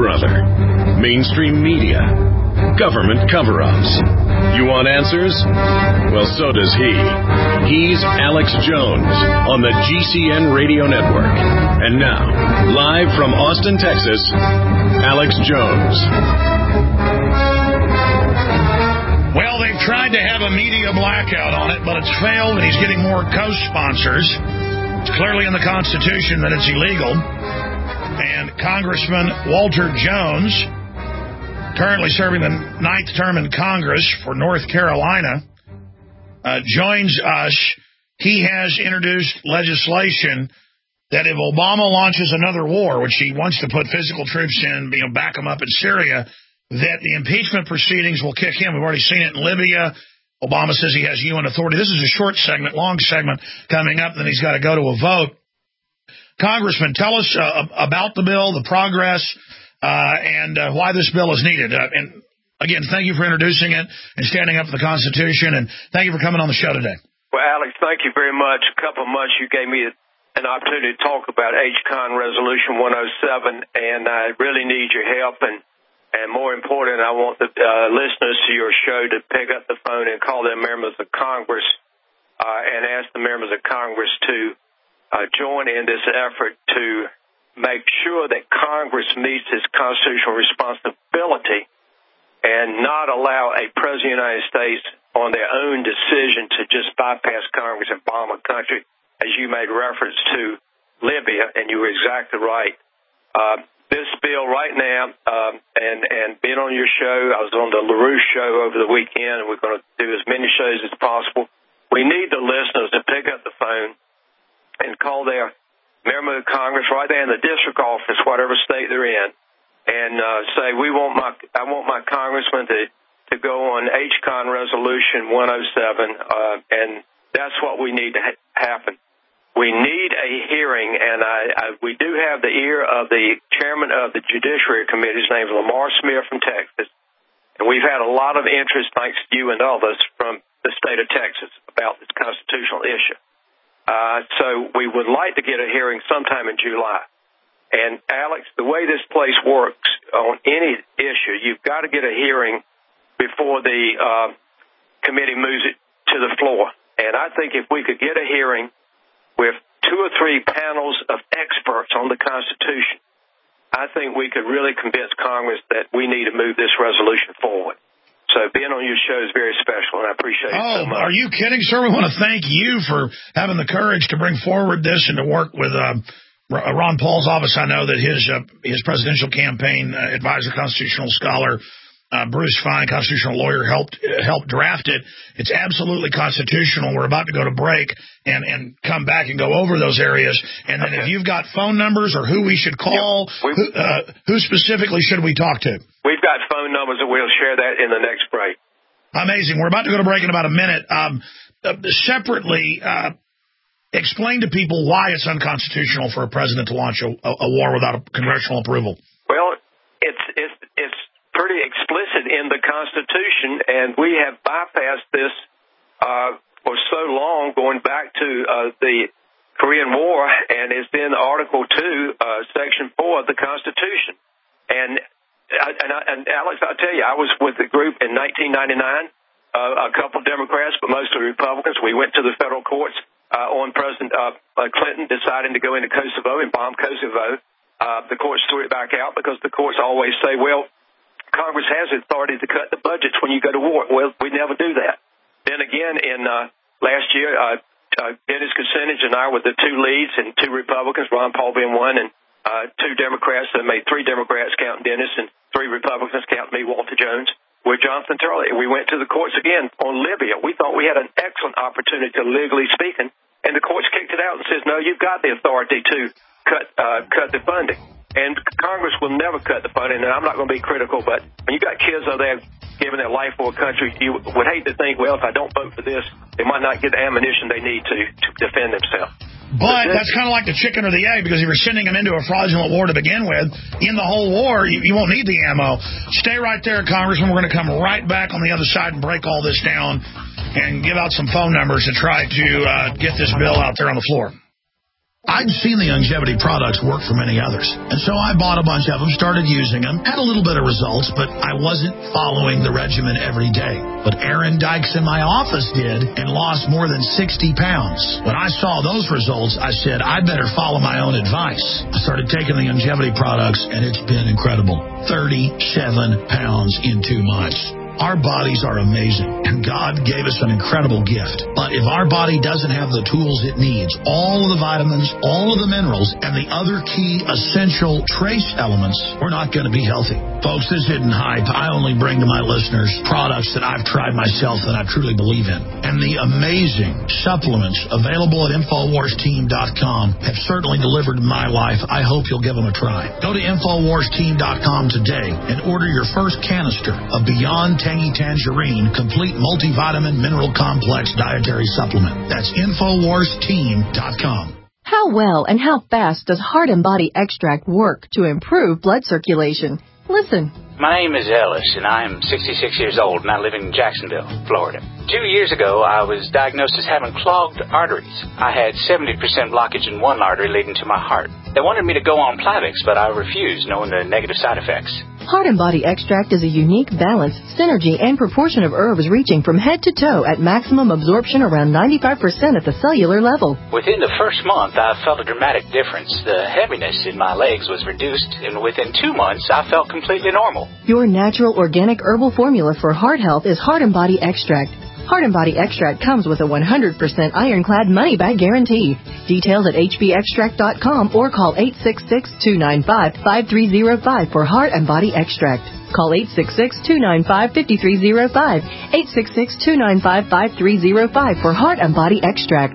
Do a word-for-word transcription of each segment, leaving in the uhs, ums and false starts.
brother? Mainstream media? Government cover-ups? You want answers? Well, so does he. He's Alex Jones on the G C N Radio Network. And now, live from Austin, Texas, Alex Jones. Well, they've tried to have a media blackout on it, but it's failed, and he's getting more co-sponsors. It's clearly in the Constitution that it's illegal. And Congressman Walter Jones, currently serving the ninth term in Congress for North Carolina, uh, joins us. He has introduced legislation that if Obama launches another war, which he wants to put physical troops in, you know, back them up in Syria, that the impeachment proceedings will kick in. We've already seen it in Libya. Obama says he has U N authority. This is a short segment, long segment coming up, then he's got to go to a vote. Congressman, tell us uh, about the bill, the progress, uh, and uh, why this bill is needed. Uh, and again, thank you for introducing it and standing up for the Constitution, and thank you for coming on the show today. Well, Alex, thank you very much. A couple of months you gave me an opportunity to talk about H CON Resolution one oh seven, and I really need your help. And, and more important, I want the uh, listeners to your show to pick up the phone and call them members of Congress uh, and ask the members of Congress to Uh, join in this effort to make sure that Congress meets its constitutional responsibility and not allow a president of the United States on their own decision to just bypass Congress and bomb a country, as you made reference to Libya, and you were exactly right. Uh, this bill right now, um, and, and being on your show, I was on the LaRouche show over the weekend, and we're going to do as many shows as possible. We need the listeners to pick up the phone and call their member of Congress right there in the district office, whatever state they're in, and uh, say, we want my, I want my congressman to, to go on H CON Resolution one oh seven, uh, and that's what we need to ha- happen. We need a hearing, and I, I, we do have the ear of the chairman of the Judiciary Committee. His name is Lamar Smith from Texas, and we've had a lot of interest, thanks to you and others, from the state of Texas about this constitutional issue. Uh, so we would like to get a hearing sometime in July. And, Alex, the way this place works on any issue, you've got to get a hearing before the uh, committee moves it to the floor. And I think if we could get a hearing with two or three panels of experts on the Constitution, I think we could really convince Congress that we need to move this resolution forward. So being on your show is very special, and I appreciate it oh, so much. Are you kidding, sir? We want to thank you for having the courage to bring forward this and to work with uh, Ron Paul's office. I know that his uh, his presidential campaign uh, advisor, constitutional scholar, uh, Bruce Fine, constitutional lawyer, helped uh, helped draft it. It's absolutely constitutional. We're about to go to break and, and come back and go over those areas. And then okay. If you've got phone numbers or who we should call, yeah, who, uh, who specifically should we talk to? We've got phone numbers, and we'll share that in the next break. Amazing. We're about to go to break in about a minute. Um, uh, separately, uh, explain to people why it's unconstitutional for a president to launch a, a war without a congressional approval. Well, it's it's it's pretty explicit in the Constitution, and we have bypassed this uh, for so long, going back to uh, the Korean War, and it's in Article two, uh, Section four of the Constitution. And And, I, and Alex, I'll tell you, I was with the group in nineteen ninety-nine, uh, a couple of Democrats, but mostly Republicans. We went to the federal courts uh, on President uh, Clinton deciding to go into Kosovo and bomb Kosovo. Uh, the courts threw it back out because the courts always say, well, Congress has the authority to cut the budgets when you go to war. Well, we never do that. Then again, in uh, last year, uh, uh, Dennis Kucinich and I were the two leads, and two Republicans, Ron Paul being one, and uh, two Democrats. That made three Democrats counting Dennis, and three Republicans counting me, Walter Jones, with Jonathan Turley. We went to the courts again on Libya. We thought we had an excellent opportunity, to legally speaking, and the courts kicked it out and says, no, you've got the authority to cut uh, cut the funding. And Congress will never cut the funding, and I'm not going to be critical, but when you got kids out there giving their life for a country, you would hate to think, well, if I don't vote for this, they might not get the ammunition they need to, to defend themselves. But that's kind of like the chicken or the egg, because if you're sending them into a fraudulent war to begin with, in the whole war, you, you won't need the ammo. Stay right there, Congressman. We're going to come right back on the other side and break all this down and give out some phone numbers to try to uh, get this bill out there on the floor. I'd seen the longevity products work for many others, and so I bought a bunch of them, started using them, had a little bit of results, but I wasn't following the regimen every day. But Aaron Dykes in my office did and lost more than sixty pounds. When I saw those results, I said, I better follow my own advice. I started taking the longevity products, and it's been incredible. thirty-seven pounds in two months. Our bodies are amazing, and God gave us an incredible gift. But if our body doesn't have the tools it needs, all of the vitamins, all of the minerals, and the other key essential trace elements, we're not going to be healthy. Folks, this isn't hype. I only bring to my listeners products that I've tried myself that I truly believe in. And the amazing supplements available at Infowars Team dot com have certainly delivered in my life. I hope you'll give them a try. Go to Infowars Team dot com today and order your first canister of Beyond Tangy Tangerine Complete Multivitamin Mineral Complex Dietary Supplement. That's Infowars Team dot com. How well and how fast does Heart and Body Extract work to improve blood circulation? Listen. My name is Ellis, and I am sixty-six years old, and I live in Jacksonville, Florida. Two years ago, I was diagnosed as having clogged arteries. I had seventy percent blockage in one artery leading to my heart. They wanted me to go on Plavix, but I refused, knowing the negative side effects. Heart and Body Extract is a unique balance, synergy, and proportion of herbs reaching from head to toe at maximum absorption around ninety-five percent at the cellular level. Within the first month, I felt a dramatic difference. The heaviness in my legs was reduced, and within two months, I felt completely normal. Your natural organic herbal formula for heart health is Heart and Body Extract. Heart and Body Extract comes with a one hundred percent ironclad money-back guarantee. Details at H B extract dot com or call eight six six, two nine five, five three zero five for Heart and Body Extract. Call eight six six, two nine five, five three zero five, eight six six, two nine five, five three zero five for Heart and Body Extract.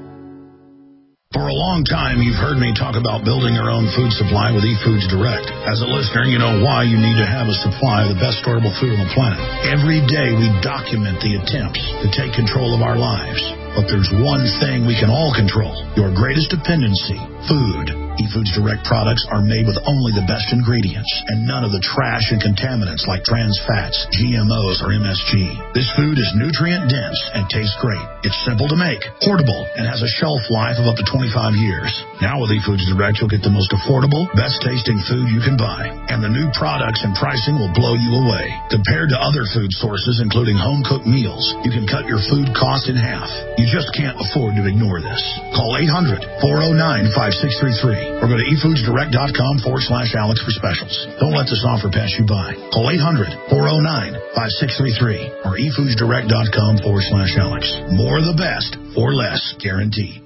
For a long time, you've heard me talk about building your own food supply with eFoods Direct. As a listener, you know why you need to have a supply of the best storable food on the planet. Every day, we document the attempts to take control of our lives. But there's one thing we can all control, your greatest dependency, food. eFoods Direct products are made with only the best ingredients and none of the trash and contaminants like trans fats, G M Os, or M S G. This food is nutrient-dense and tastes great. It's simple to make, portable, and has a shelf life of up to twenty-five years. Now with eFoods Direct, you'll get the most affordable, best-tasting food you can buy. And the new products and pricing will blow you away. Compared to other food sources, including home-cooked meals, you can cut your food cost in half. You just can't afford to ignore this. Call eight hundred, four oh nine, five six three three or go to efoodsdirect.com forward slash Alex for specials. Don't let this offer pass you by. Call eight hundred, four oh nine, five six three three or efoodsdirect.com forward slash Alex. More of the best for less, guaranteed.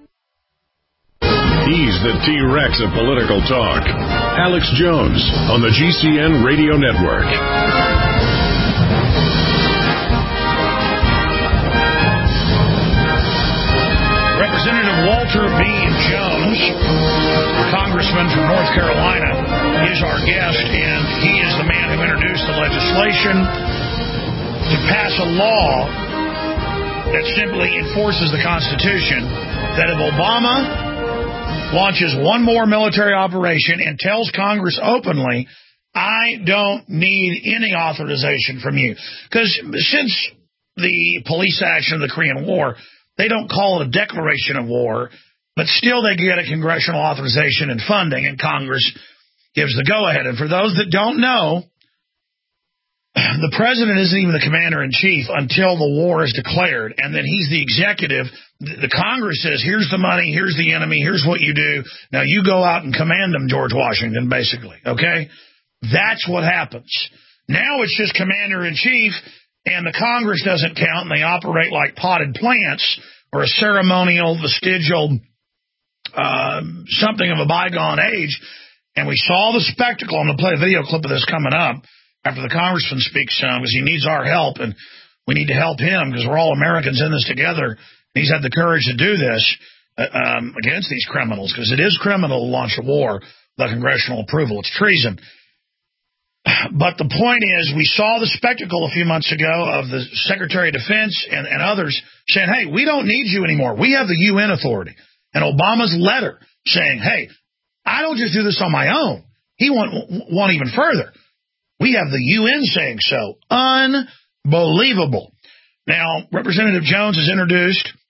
He's the T-Rex of political talk. Alex Jones on the G C N Radio Network. Representative Walter B. Jones, congressman from North Carolina, is our guest, and he is the man who introduced the legislation to pass a law that simply enforces the Constitution, that if Obama launches one more military operation and tells Congress openly, I don't need any authorization from you. Because since the police action of the Korean War, they don't call it a declaration of war, but still they get a congressional authorization and funding, and Congress gives the go-ahead. And for those that don't know, the president isn't even the commander-in-chief until the war is declared, and then he's the executive. The Congress says, here's the money, here's the enemy, here's what you do. Now you go out and command them, George Washington, basically, okay? That's what happens. Now it's just commander-in-chief, and the Congress doesn't count, and they operate like potted plants or a ceremonial, vestigial, uh, something of a bygone age. And we saw the spectacle. I'm going to play a video clip of this coming up after the congressman speaks some, because he needs our help, and we need to help him because we're all Americans in this together. And he's had the courage to do this uh, um, against these criminals, because it is criminal to launch a war without congressional approval. It's treason. But the point is, we saw the spectacle a few months ago of the Secretary of Defense and, and others saying, hey, we don't need you anymore. We have the U N authority. And Obama's letter saying, hey, I don't just do this on my own. He went, went even further. We have the U N saying so. Unbelievable. Now, Representative Jones has introduced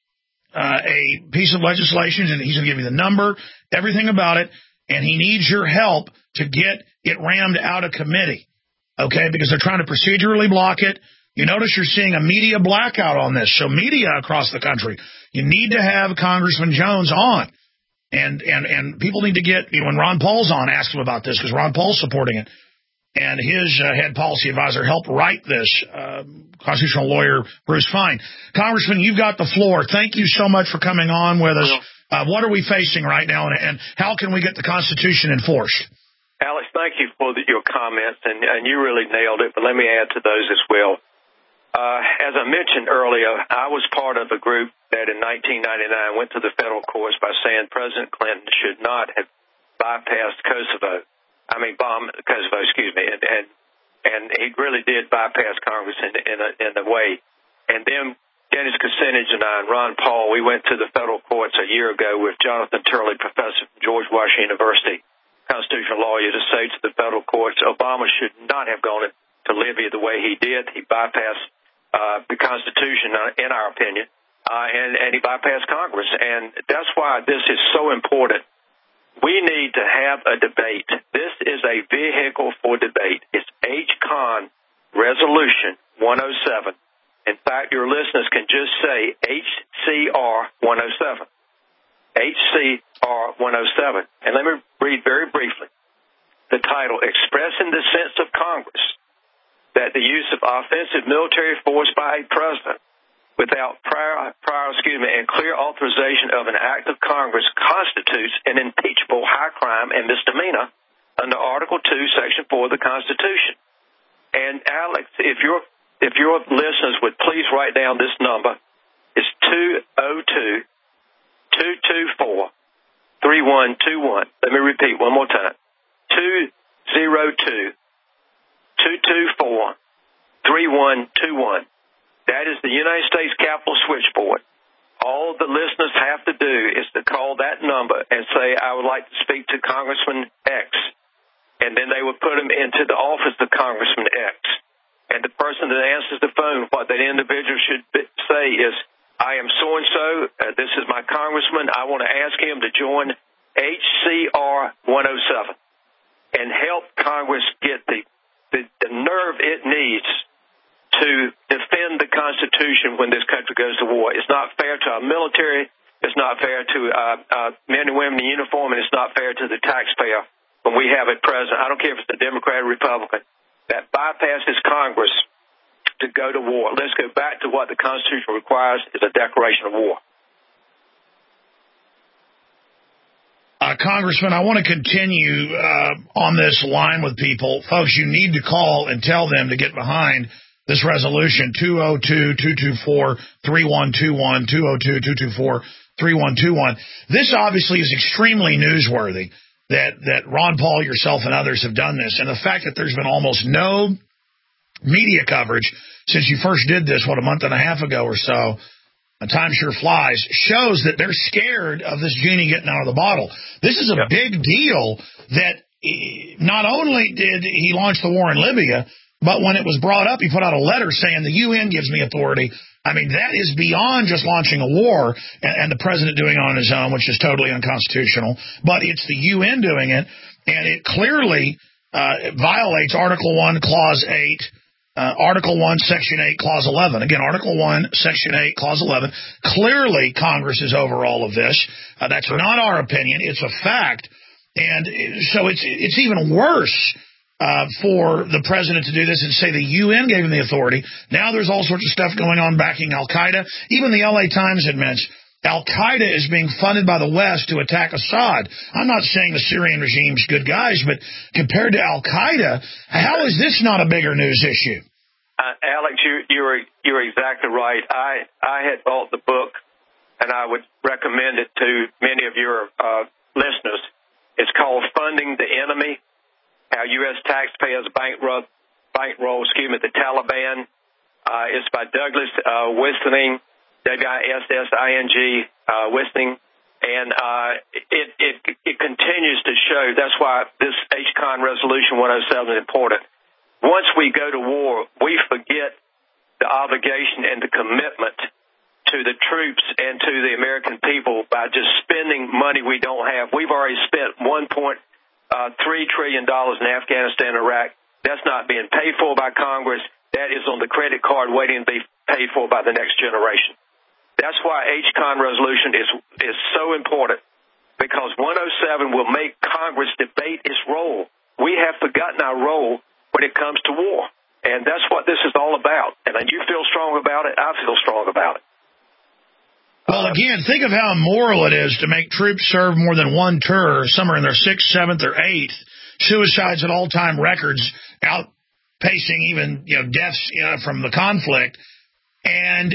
uh, a piece of legislation, and he's going to give you the number, everything about it, and he needs your help to get it rammed out of committee, okay, because they're trying to procedurally block it. You notice you're seeing a media blackout on this, so media across the country, you need to have Congressman Jones on, and and and people need to get, you know, when Ron Paul's on, ask him about this, because Ron Paul's supporting it. And his uh, head policy advisor helped write this, uh, constitutional lawyer Bruce Fein. Congressman, you've got the floor. Thank you so much for coming on with us. Uh, what are we facing right now, and, and how can we get the Constitution enforced? Alex, thank you for the, your comments, and, and you really nailed it, but let me add to those as well. Uh, as I mentioned earlier, I was part of a group that in nineteen ninety-nine went to the federal courts by saying President Clinton should not have bypassed Kosovo. I mean, bomb Kosovo, excuse me, and and, and he really did bypass Congress in in a, in a way. And then Dennis Kucinich and I and Ron Paul, we went to the federal courts a year ago with Jonathan Turley, professor from George Washington University, constitutional lawyer, to say to the federal courts, Obama should not have gone to Libya the way he did. He bypassed uh, the Constitution, in our opinion, uh, and, and he bypassed Congress. And that's why this is so important. We need to have a debate. This is a vehicle for debate. It's H Con Resolution one oh seven. In fact, your listeners can just say H C R one oh seven. H C R one oh seven. And let me read very briefly the title, Expressing the Sense of Congress that the use of offensive military force by a president without prior, prior, excuse me, and clear authorization of an act of Congress constitutes an impeachable high crime and misdemeanor under Article two, Section four of the Constitution. And Alex, if your if your listeners would please write down this number, it's two oh two, two two four, three one two one. Let me repeat one more time. two oh two, two two four, three one two one. That is the United States Capitol switchboard. All the listeners have to do is to call that number and say, I would like to speak to Congressman X. And then they would put him into the office of Congressman X. And the person that answers the phone, what that individual should say is, I am so-and-so, uh, this is my congressman, I want to ask him to join H C R one oh seven and help Congress get the, the, the nerve it needs to defend the Constitution when this country goes to war. It's not fair to our military. It's not fair to uh, uh, men and women in uniform, and it's not fair to the taxpayer when we have a president, I don't care if it's a Democrat or Republican, that bypasses Congress to go to war. Let's go back to what the Constitution requires is a declaration of war. Uh, Congressman, I want to continue uh, on this line with people. Folks, you need to call and tell them to get behind this resolution, two oh two, two two four, three one two one, two oh two, two two four, three one two one. This obviously is extremely newsworthy that, that Ron Paul, yourself, and others have done this. And the fact that there's been almost no media coverage since you first did this, what, a month and a half ago or so, and time sure flies, shows that they're scared of this genie getting out of the bottle. This is a yep. big deal that he, not only did he launch the war in Libya, but when it was brought up, he put out a letter saying the U N gives me authority. I mean, that is beyond just launching a war and, and the president doing it on his own, which is totally unconstitutional. But it's the U N doing it, and it clearly uh, violates Article one, Clause eight, uh, Article one, Section eight, Clause eleven. Again, Article one, Section eight, Clause eleven. Clearly, Congress is over all of this. Uh, that's not our opinion. It's a fact. And so it's it's even worse Uh, for the president to do this and say the U N gave him the authority. Now there's all sorts of stuff going on backing al-Qaeda. Even the L A Times admits al-Qaeda is being funded by the West to attack Assad. I'm not saying the Syrian regime's good guys, but compared to al-Qaeda, how is this not a bigger news issue? Uh, Alex, you, you're you're exactly right. I, I had bought the book, and I would recommend it to many of your uh, listeners. It's called Funding the Enemy, How U S Taxpayers Bankroll, bankroll excuse me, the Taliban. Uh, it's by Douglas uh, Wisning, W I S S I N G, uh, Wisning. And uh, it, it it continues to show, that's why this H Con Resolution one oh seven is important. Once we go to war, we forget the obligation and the commitment to the troops and to the American people by just spending money we don't have. We've already spent one point three trillion dollars in Afghanistan and Iraq. That's not being paid for by Congress. That is on the credit card waiting to be paid for by the next generation. That's why H CON resolution is is so important, because one oh seven will make Congress debate its role. We have forgotten our role when it comes to war, and that's what this is all about. And you feel strong about it, I feel strong about it. Well, again, think of how immoral it is to make troops serve more than one tour, some are in their sixth, seventh, or eighth, suicides at all-time records, outpacing even, you know, deaths you know, from the conflict, and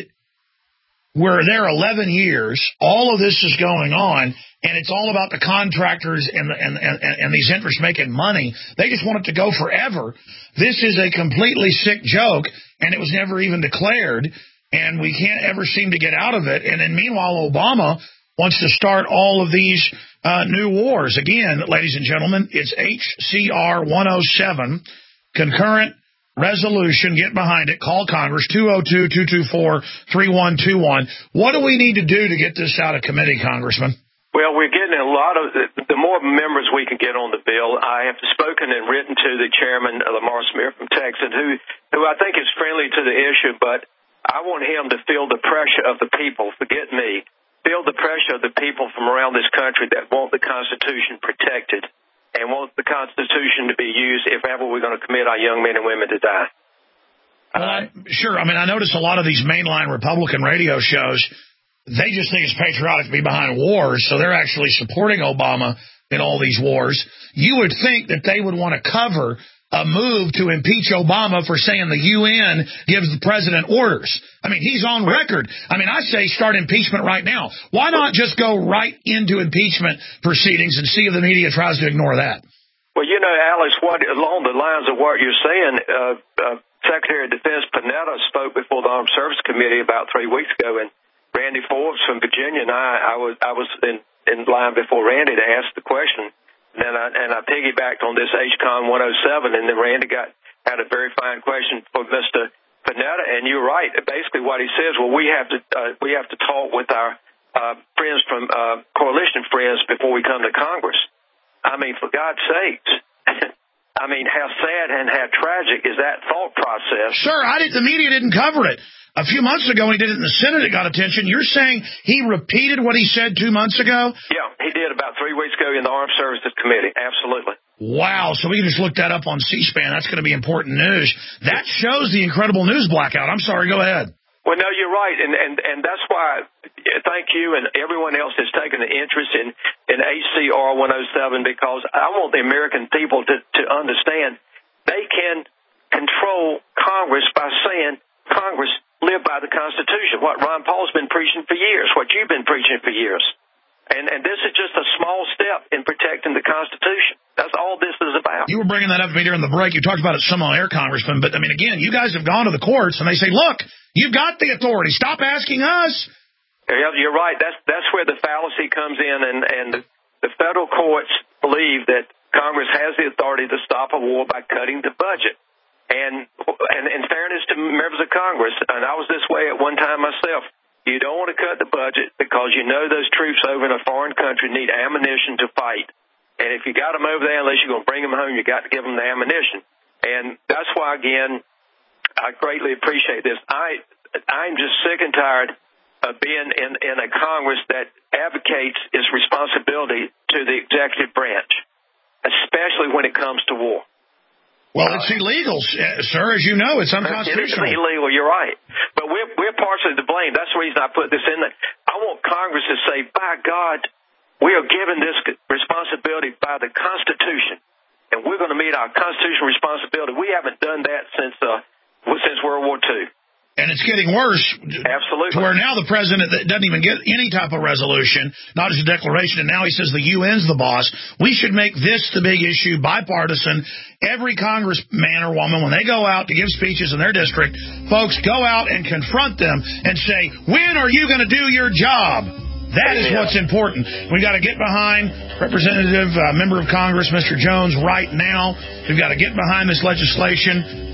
we're there eleven years, all of this is going on, and it's all about the contractors and, the, and, and, and these interests making money. They just want it to go forever. This is a completely sick joke, and it was never even declared, and we can't ever seem to get out of it. And then meanwhile, Obama wants to start all of these uh, new wars. Again, ladies and gentlemen, it's H C R one oh seven, concurrent resolution. Get behind it. Call Congress, two oh two, two two four, three one two one. What do we need to do to get this out of committee, Congressman? Well, we're getting a lot of, the more members we can get on the bill. I have spoken and written to the chairman, Lamar Smith from Texas, who, who I think is friendly to the issue, but I want him to feel the pressure of the people, forget me, feel the pressure of the people from around this country that want the Constitution protected and want the Constitution to be used if ever we're going to commit our young men and women to die. Well, sure. I mean, I notice a lot of these mainline Republican radio shows, they just think it's patriotic to be behind wars, so they're actually supporting Obama in all these wars. You would think that they would want to cover a move to impeach Obama for saying the U N gives the president orders. I mean, he's on record. I mean, I say start impeachment right now. Why not just go right into impeachment proceedings and see if the media tries to ignore that? Well, you know, Alex, what along the lines of what you're saying, uh, uh, Secretary of Defense Panetta spoke before the Armed Services Committee about three weeks ago, and Randy Forbes from Virginia and I, I was I was in, in line before Randy to ask the question. And I, and I piggybacked on this H CON one oh seven, and then Randy got had a very fine question for Mister Panetta, and you're right. Basically, what he says, well, we have to uh, we have to talk with our uh, friends from uh, coalition friends before we come to Congress. I mean, for God's sakes. I mean, how sad and how tragic is that thought process? Sir, I did, the media didn't cover it. A few months ago, when he did it in the Senate, it got attention. You're saying he repeated what he said two months ago? Yeah, he did about three weeks ago in the Armed Services Committee. Absolutely. Wow. So we can just look that up on C-SPAN. That's going to be important news. That shows the incredible news blackout. I'm sorry. Go ahead. Well, no, you're right. And, and, and that's why thank you and everyone else has taken an interest in, in H C R one oh seven, because I want the American people to, to understand they can control Congress by saying, Congress, live by the Constitution, what Ron Paul's been preaching for years, what you've been preaching for years. And and this is just a small step in protecting the Constitution. That's all this is about. You were bringing that up to me during the break. You talked about it some on air, Congressman. But, I mean, again, you guys have gone to the courts, and they say, look, you've got the authority. Stop asking us. Yeah, you're right. That's that's where the fallacy comes in, and, and the federal courts believe that Congress has the authority to stop a war by cutting the budget. And, and in fairness to members of Congress, and I was this way at one time myself, you don't want to cut the budget because you know those troops over in a foreign country need ammunition to fight. And if you got them over there, unless you're going to bring them home, you got to give them the ammunition. And that's why, again, I greatly appreciate this. I, I'm just sick and tired of being in, in a Congress that advocates its responsibility to the executive branch, especially when it comes to war. Well, it's illegal, sir. As you know, it's unconstitutional. It is illegal. You're right. But we're, we're partially to blame. That's the reason I put this in there. I want Congress to say, by God, we are given this responsibility by the Constitution, and we're going to meet our constitutional responsibility. We haven't done that since uh, since World War Two. And it's getting worse. Absolutely. To where now the president doesn't even get any type of resolution, not as a declaration, and now he says the U N's the boss. We should make this the big issue, bipartisan. Every congressman or woman, when they go out to give speeches in their district, folks, go out and confront them and say, when are you going to do your job? That is what's important. We've got to get behind Representative, uh, Member of Congress, Mister Jones, right now. We've got to get behind this legislation.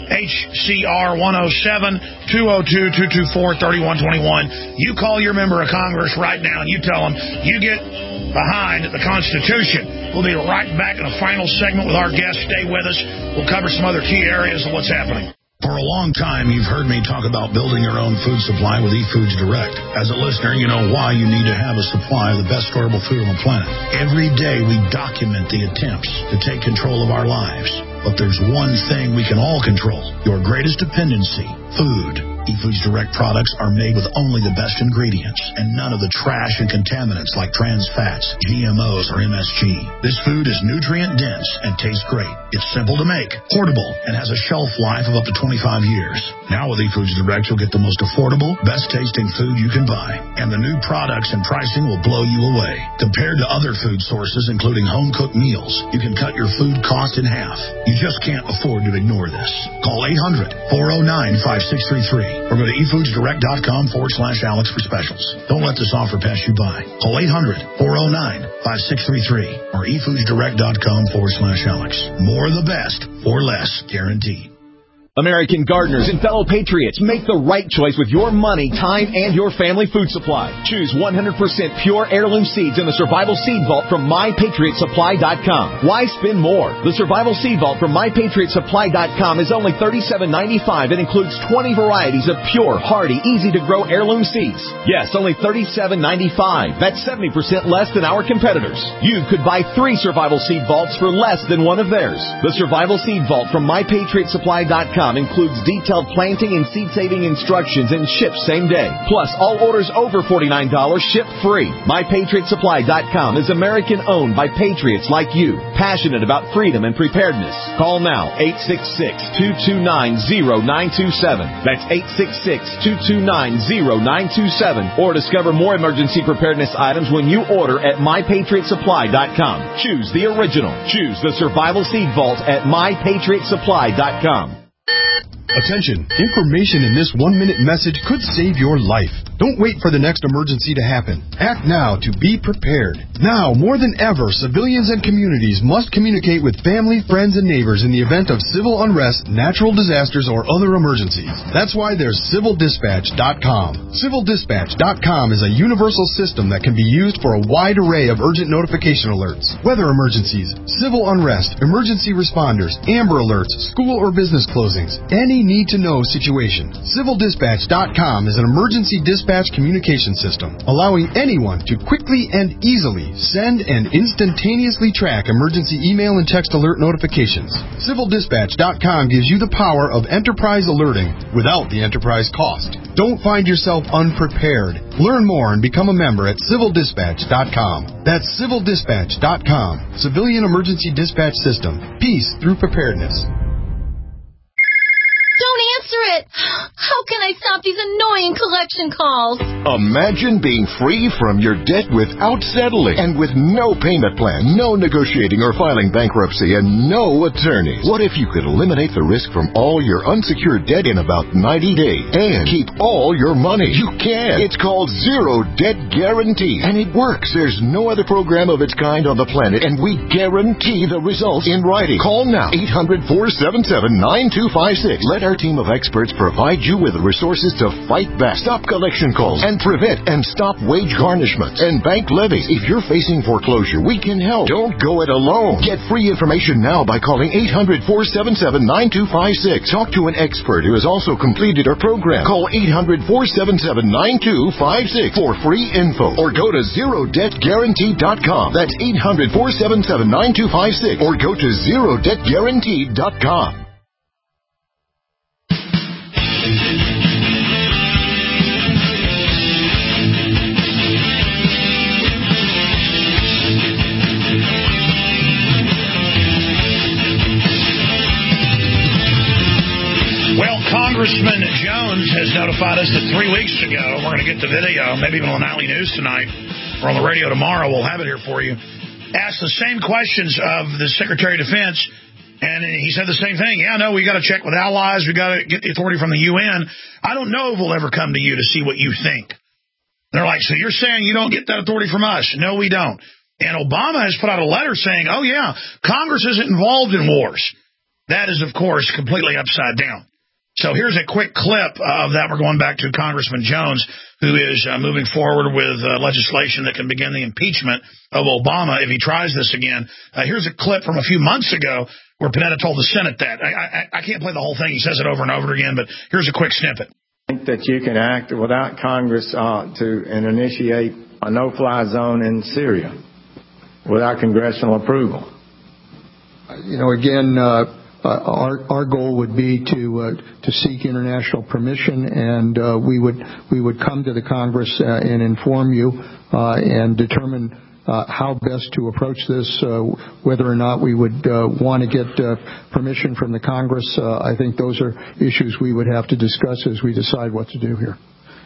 H C R one oh seven, two oh two, two two four, three one two one. You call your member of Congress right now and you tell them you get behind the Constitution. We'll be right back in the final segment with our guest. Stay with us. We'll cover some other key areas of what's happening. For a long time, you've heard me talk about building your own food supply with eFoods Direct. As a listener, you know why you need to have a supply of the best storable food on the planet. Every day, we document the attempts to take control of our lives. But there's one thing we can all control, your greatest dependency, food. eFoods Direct products are made with only the best ingredients and none of the trash and contaminants like trans fats, G M Os, or M S G. This food is nutrient-dense and tastes great. It's simple to make, portable, and has a shelf life of up to twenty-five years. Now with eFoods Direct, you'll get the most affordable, best-tasting food you can buy. And the new products and pricing will blow you away. Compared to other food sources, including home-cooked meals, you can cut your food cost in half. You just can't afford to ignore this. Call eight hundred, four oh nine, five six three three or go to efoodsdirect.com forward slash Alex for specials. Don't let this offer pass you by. Call eight hundred, four oh nine, five six three three or efoodsdirect.com forward slash Alex. More of the best for less, guaranteed. American gardeners and fellow patriots, make the right choice with your money, time, and your family food supply. Choose one hundred percent pure heirloom seeds in the Survival Seed Vault from my patriot supply dot com. Why spend more? The Survival Seed Vault from my patriot supply dot com is only thirty-seven ninety-five and includes twenty varieties of pure, hardy, easy-to-grow heirloom seeds. Yes, only thirty-seven ninety-five. That's seventy percent less than our competitors. You could buy three Survival Seed Vaults for less than one of theirs. The Survival Seed Vault from my patriot supply dot com includes detailed planting and seed-saving instructions and ships same day. Plus, all orders over forty-nine dollars ship free. my patriot supply dot com is American-owned by patriots like you, passionate about freedom and preparedness. Call now, eight six six, two two nine, zero nine two seven. That's eight six six, two two nine, zero nine two seven. Or discover more emergency preparedness items when you order at my patriot supply dot com. Choose the original. Choose the Survival Seed Vault at my patriot supply dot com. Attention, information in this one-minute message could save your life. Don't wait for the next emergency to happen. Act now to be prepared. Now, more than ever, civilians and communities must communicate with family, friends, and neighbors in the event of civil unrest, natural disasters, or other emergencies. That's why there's civil dispatch dot com. civil dispatch dot com is a universal system that can be used for a wide array of urgent notification alerts, weather emergencies, civil unrest, emergency responders, Amber Alerts, school or business closings, any need-to-know situation. civil dispatch dot com is an emergency dispatch communication system, allowing anyone to quickly and easily send and instantaneously track emergency email and text alert notifications. civil dispatch dot com gives you the power of enterprise alerting without the enterprise cost. Don't find yourself unprepared. Learn more and become a member at civil dispatch dot com. That's civil dispatch dot com. Civilian Emergency Dispatch System. Peace through preparedness. Don't answer it! How can I stop these annoying collection calls? Imagine being free from your debt without settling and with no payment plan, no negotiating or filing bankruptcy, and no attorneys. What if you could eliminate the risk from all your unsecured debt in about ninety days and keep all your money? You can. It's called Zero Debt Guarantee, and it works. There's no other program of its kind on the planet, and we guarantee the results in writing. Call now, eight hundred, four seven seven, nine two five six. Let our team of experts provide you with the resources to fight back, stop collection calls, and prevent and stop wage garnishments and bank levies. If you're facing foreclosure, we can help. Don't go it alone. Get free information now by calling eight hundred, four seven seven, nine two five six. Talk to an expert who has also completed our program. Call eight hundred, four seven seven, nine two five six for free info or go to zero debt guarantee dot com. That's eight hundred, four seven seven, nine two five six or go to zero debt guarantee dot com. Congressman Jones has notified us that three weeks ago, we're going to get the video, maybe even on the Nightly News tonight, or on the radio tomorrow, we'll have it here for you, asked the same questions of the Secretary of Defense, and he said the same thing. Yeah, no, we got to check with allies, we got to get the authority from the U N. I don't know if we'll ever come to you to see what you think. And they're like, so you're saying you don't get that authority from us? No, we don't. And Obama has put out a letter saying, oh, yeah, Congress isn't involved in wars. That is, of course, completely upside down. So here's a quick clip of that. We're going back to Congressman Jones, who is uh, moving forward with uh, legislation that can begin the impeachment of Obama if he tries this again. Uh, here's a clip from a few months ago where Panetta told the Senate that. I, I, I can't play the whole thing. He says it over and over again, but here's a quick snippet. I think that you can act without Congress uh, to and initiate a no-fly zone in Syria without congressional approval. You know, again, uh, Uh, our our goal would be to uh, to seek international permission, and uh, we would we would come to the Congress uh, and inform you uh, and determine uh, how best to approach this. Uh, whether or not we would uh, want to get uh, permission from the Congress, uh, I think those are issues we would have to discuss as we decide what to do here.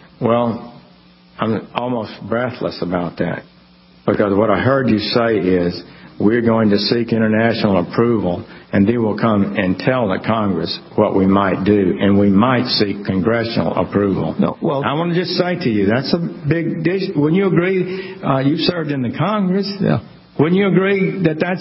Well, I'm almost breathless about that, because what I heard you say is we're going to seek international approval, and then we'll come and tell the Congress what we might do, and we might seek congressional approval. No, well, I want to just say to you, that's a big dish. Wouldn't you agree? Uh, you've served in the Congress. Yeah. Wouldn't you agree that that's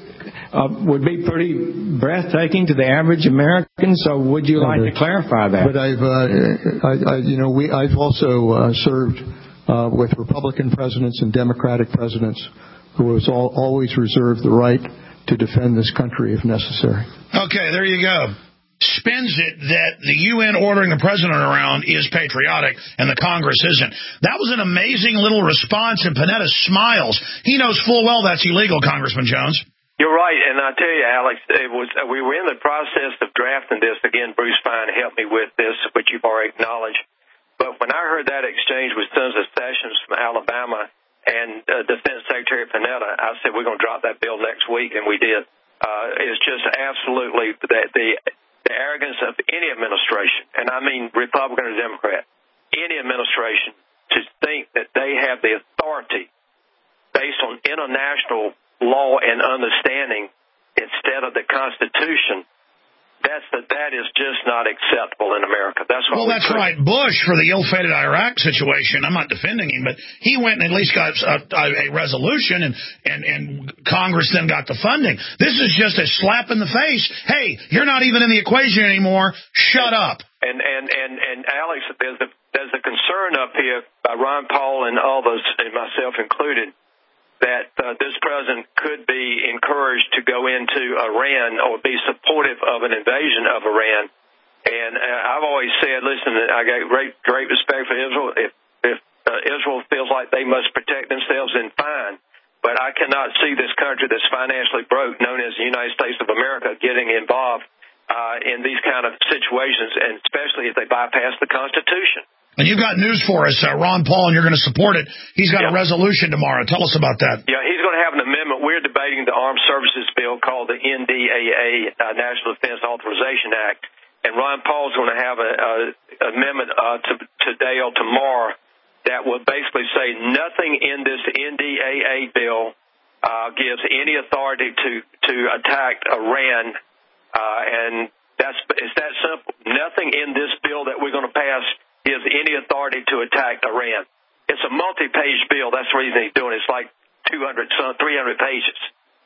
uh, would be pretty breathtaking to the average American? So would you like to clarify that? But I've, uh, I, I, you know, we I've also uh, served uh, with Republican presidents and Democratic presidents who has all, always reserved the right to defend this country if necessary. Okay, there you go. Spins it that the U N ordering the president around is patriotic and the Congress isn't. That was an amazing little response, and Panetta smiles. He knows full well that's illegal, Congressman Jones. You're right, and I tell you, Alex, it was we were in the process of drafting this. Again, Bruce Fine helped me with this, which you've already acknowledged. But when I heard that exchange with Sons of Sessions from Alabama and uh, Defense Secretary Panetta, I said, we're going to drop that bill next week, and we did. Uh, it's just absolutely that the, the arrogance of any administration, and I mean Republican or Democrat, any administration, to think that they have the authority based on international law and understanding instead of the Constitution. That's the, that is just not acceptable in America. That's what well, that's put. Right. Bush, for the ill-fated Iraq situation, I'm not defending him, but he went and at least got a, a resolution, and, and, and Congress then got the funding. This is just a slap in the face. Hey, you're not even in the equation anymore. Shut up. And and and, and Alex, there's a, there's a concern up here by Ron Paul and all those, and myself included, that uh, this president could be encouraged to go into Iran or be supportive of an invasion of Iran. And uh, I've always said, listen, I got great great respect for Israel. If, if uh, Israel feels like they must protect themselves, then fine. But I cannot see this country that's financially broke, known as the United States of America, getting involved uh, in these kind of situations, and especially if they bypass the Constitution. And you've got news for us, uh, Ron Paul, and you're going to support it. He's got yeah. a resolution tomorrow. Tell us about that. Yeah, he's going to have an amendment. We're debating the Armed Services Bill called the N D A A, uh, National Defense Authorization Act. And Ron Paul's going to have an amendment uh, to, today or tomorrow that will basically say nothing in this N D A A bill uh, gives any authority to, to attack Iran. Uh, and that's it's that simple. Nothing in this bill that we're going to pass gives any authority to attack Iran. It's a multi-page bill. That's the reason he's doing it. It's like two hundred, three hundred pages.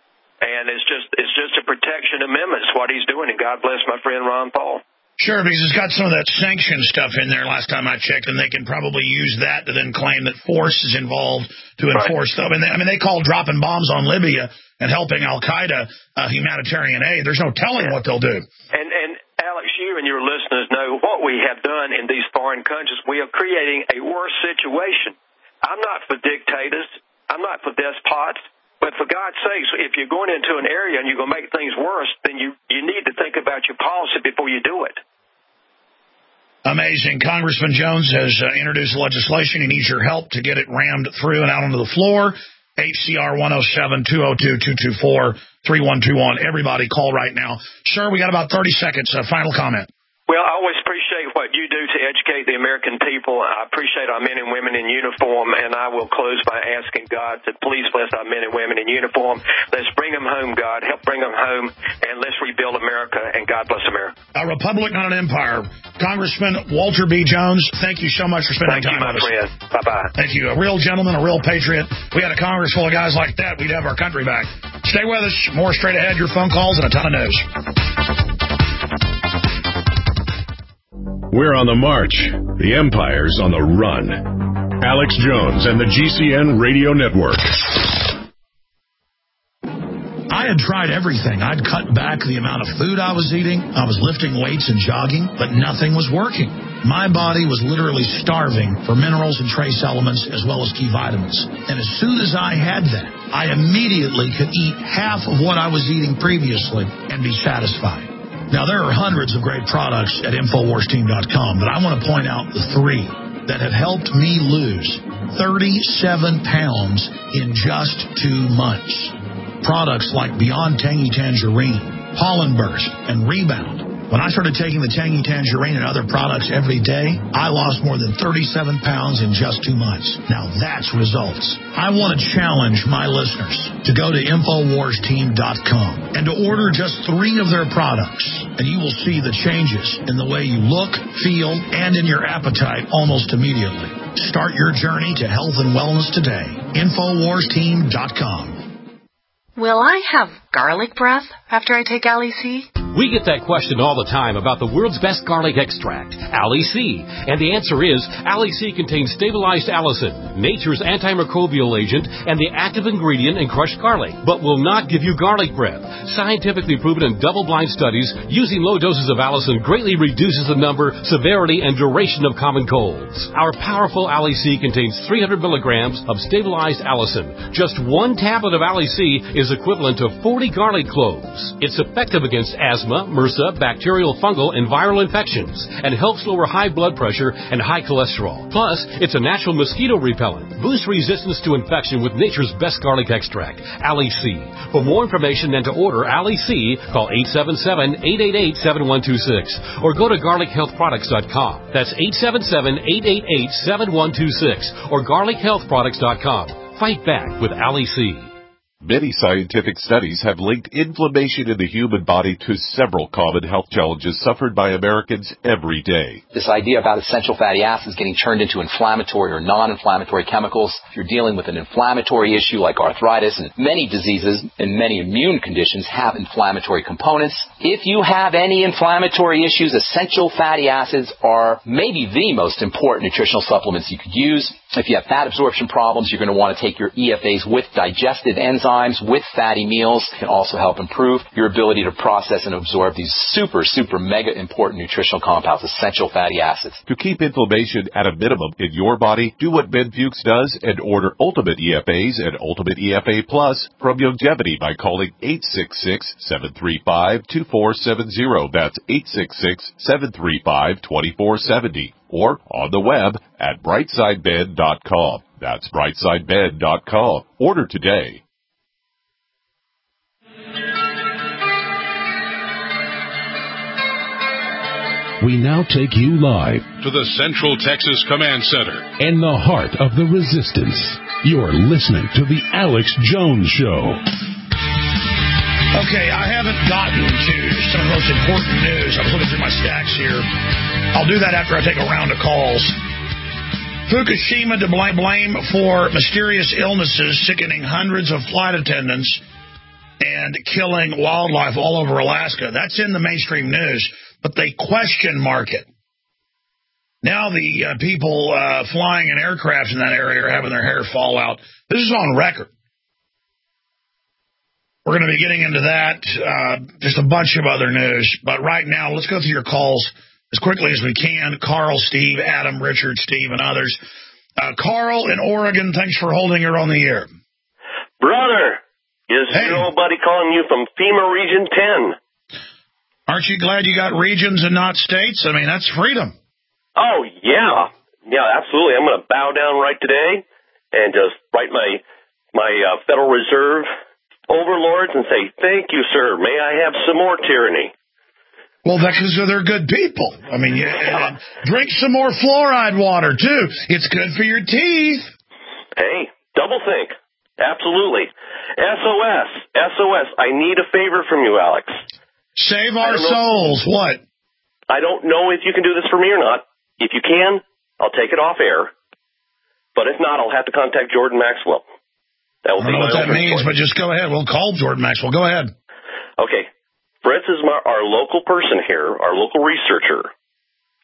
And it's just it's just a protection amendment. It's what he's doing, and God bless my friend Ron Paul. Sure, because it's got some of that sanction stuff in there last time I checked, and they can probably use that to then claim that force is involved to enforce right. stuff. And they, I mean, they call dropping bombs on Libya and helping Al-Qaeda uh, humanitarian aid. There's no telling yeah. what they'll do. And, and Alex, you and your listeners know what we have done in these foreign countries. We are creating a worse situation. I'm not for dictators. I'm not for despots. But for God's sakes, if you're going into an area and you're going to make things worse, then you, you need to think about your policy before you do it. Amazing. Congressman Jones has uh, introduced legislation. He needs your help to get it rammed through and out onto the floor. H C R one oh seven, two oh two, two two four, three one two one. Everybody call right now. Sir, we got about thirty seconds. Uh, final comment. Well, I always appreciate what you do to educate the American people. I appreciate our men and women in uniform, and I will close by asking God to please bless our men and women in uniform. Let's bring them home, God. Help bring them home, and let's rebuild America, and God bless America. A republic, not an empire. Congressman Walter B. Jones, thank you so much for spending thank time you, with us. Friend. Bye-bye. Thank you. A real gentleman, a real patriot. We had a Congress full of guys like that, we'd have our country back. Stay with us. More straight ahead, your phone calls, and a ton of news. We're on the march. The empire's on the run. Alex Jones and the G C N Radio Network. I had tried everything. I'd cut back the amount of food I was eating. I was lifting weights and jogging, but nothing was working. My body was literally starving for minerals and trace elements as well as key vitamins. And as soon as I had that, I immediately could eat half of what I was eating previously and be satisfied. Now, there are hundreds of great products at Infowars Team dot com, but I want to point out the three that have helped me lose thirty-seven pounds in just two months. Products like Beyond Tangy Tangerine, Pollen Burst, and Rebound. When I started taking the Tangy Tangerine and other products every day, I lost more than thirty-seven pounds in just two months. Now that's results. I want to challenge my listeners to go to Infowars Team dot com and to order just three of their products, and you will see the changes in the way you look, feel, and in your appetite almost immediately. Start your journey to health and wellness today. Infowars Team dot com. Will I have garlic breath after I take Ali C? We get that question all the time about the world's best garlic extract, Ali C. And the answer is, Ali C contains stabilized allicin, nature's antimicrobial agent, and the active ingredient in crushed garlic, but will not give you garlic breath. Scientifically proven in double-blind studies, using low doses of allicin greatly reduces the number, severity, and duration of common colds. Our powerful Ali C contains three hundred milligrams of stabilized allicin. Just one tablet of Ali C is equivalent to forty garlic cloves. It's effective against asthma, MRSA, bacterial, fungal, and viral infections, and helps lower high blood pressure and high cholesterol. Plus, it's a natural mosquito repellent. Boost resistance to infection with nature's best garlic extract, Ali C. For more information and to order Ali C, call eight seven seven, eight eight eight, seven one two six or go to garlic health products dot com. That's eight seven seven, eight eight eight, seven one two six or garlic health products dot com. Fight back with Ali C. Many scientific studies have linked inflammation in the human body to several common health challenges suffered by Americans every day. This idea about essential fatty acids getting turned into inflammatory or non-inflammatory chemicals, if you're dealing with an inflammatory issue like arthritis, and many diseases and many immune conditions have inflammatory components. If you have any inflammatory issues, essential fatty acids are maybe the most important nutritional supplements you could use. If you have fat absorption problems, you're going to want to take your E F As with digestive enzymes, with fatty meals. It can also help improve your ability to process and absorb these super, super mega important nutritional compounds, essential fatty acids. To keep inflammation at a minimum in your body, do what Ben Fuchs does and order Ultimate E F As and Ultimate E F A Plus from Youngevity by calling eight six six, seven three five, two four seven zero. That's eight six six, seven three five, two four seven zero. Or on the web at brightside bed dot com. That's brightside bed dot com. Order today. We now take you live to the Central Texas Command Center in the heart of the resistance. You're listening to the Alex Jones Show. Okay, I haven't gotten to some of the most important news. I was looking through my stacks here. I'll do that after I take a round of calls. Fukushima to blame for mysterious illnesses sickening hundreds of flight attendants and killing wildlife all over Alaska. That's in the mainstream news, but they question mark it. Now the uh, people uh, flying in aircrafts in that area are having their hair fall out. This is on record. We're going to be getting into that, uh, just a bunch of other news. But right now, let's go through your calls as quickly as we can. Carl, Steve, Adam, Richard, Steve, and others. Uh, Carl in Oregon, thanks for holding her on the air. Brother, is hey. your old buddy calling you from FEMA Region ten? Aren't you glad you got regions and not states? I mean, that's freedom. Oh, yeah. Yeah, absolutely. I'm going to bow down right today and just write my, my uh, Federal Reserve overlords and say, thank you, sir. May I have some more tyranny? Well, that's because they're good people. I mean, yeah, drink some more fluoride water, too. It's good for your teeth. Hey, double think. Absolutely. S O S. S O S. I need a favor from you, Alex. Save our souls. Know, what? I don't know if you can do this for me or not. If you can, I'll take it off air. But if not, I'll have to contact Jordan Maxwell. That will I don't be know what that means, point. But just go ahead. We'll call Jordan Maxwell. Go ahead. Okay. Fritz is my, our local person here, our local researcher.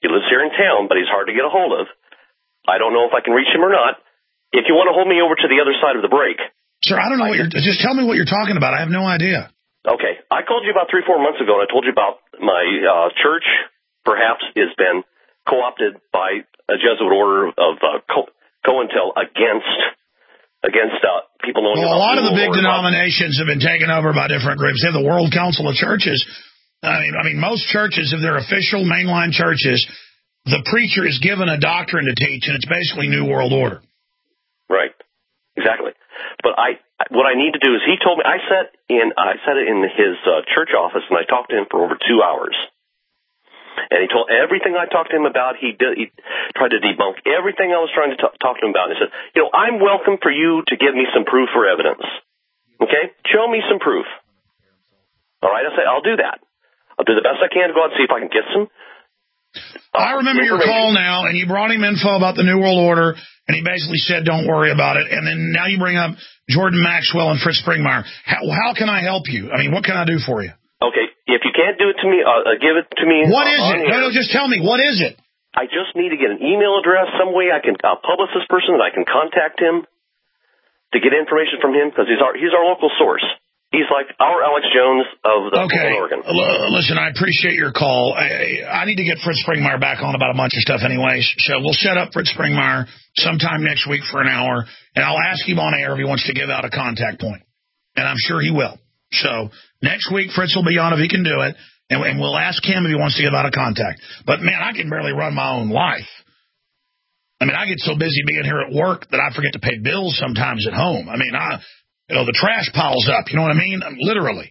He lives here in town, but he's hard to get a hold of. I don't know if I can reach him or not. If you want to hold me over to the other side of the break. Sir, I don't know what you're... Just tell me what you're talking about. I have no idea. Okay. I called you about three, four months ago, and I told you about my uh, church perhaps has been co-opted by a Jesuit order of uh, Co- COINTEL against against uh, people knowing well, about... Well, a lot of the big order. denominations have been taken over by different groups. They have the World Council of Churches. I mean, I mean, most churches, if they're official mainline churches, the preacher is given a doctrine to teach, and it's basically New World Order. Right. Exactly. But I, what I need to do is, he told me, I sat in, I sat in his uh, church office, and I talked to him for over two hours. And he told everything I talked to him about, he did, he tried to debunk everything I was trying to t- talk to him about. And he said, you know, I'm welcome for you to give me some proof or evidence. Okay? Show me some proof. All right? I said, I'll do that. I'll do the best I can to go out and see if I can get some. Uh, I remember your call now, and you brought him info about the New World Order, and he basically said, don't worry about it. And then now you bring up Jordan Maxwell and Fritz Springmeier. How, how can I help you? I mean, what can I do for you? Okay, if you can't do it to me, uh, give it to me. What uh, is it? No, no, just tell me. What is it? I just need to get an email address, some way I can uh, publish this person, that I can contact him to get information from him, because he's our, he's our local source. He's like our Alex Jones of the okay. Oregon. L- listen, I appreciate your call. I, I need to get Fritz Springmeier back on about a bunch of stuff anyways, so we'll set up Fritz Springmeier sometime next week for an hour, and I'll ask him on air if he wants to give out a contact point, and I'm sure he will. So next week, Fritz will be on if he can do it, and, and we'll ask him if he wants to give out a contact. But, man, I can barely run my own life. I mean, I get so busy being here at work that I forget to pay bills sometimes at home. I mean, I, you know, the trash piles up. You know what I mean? Literally.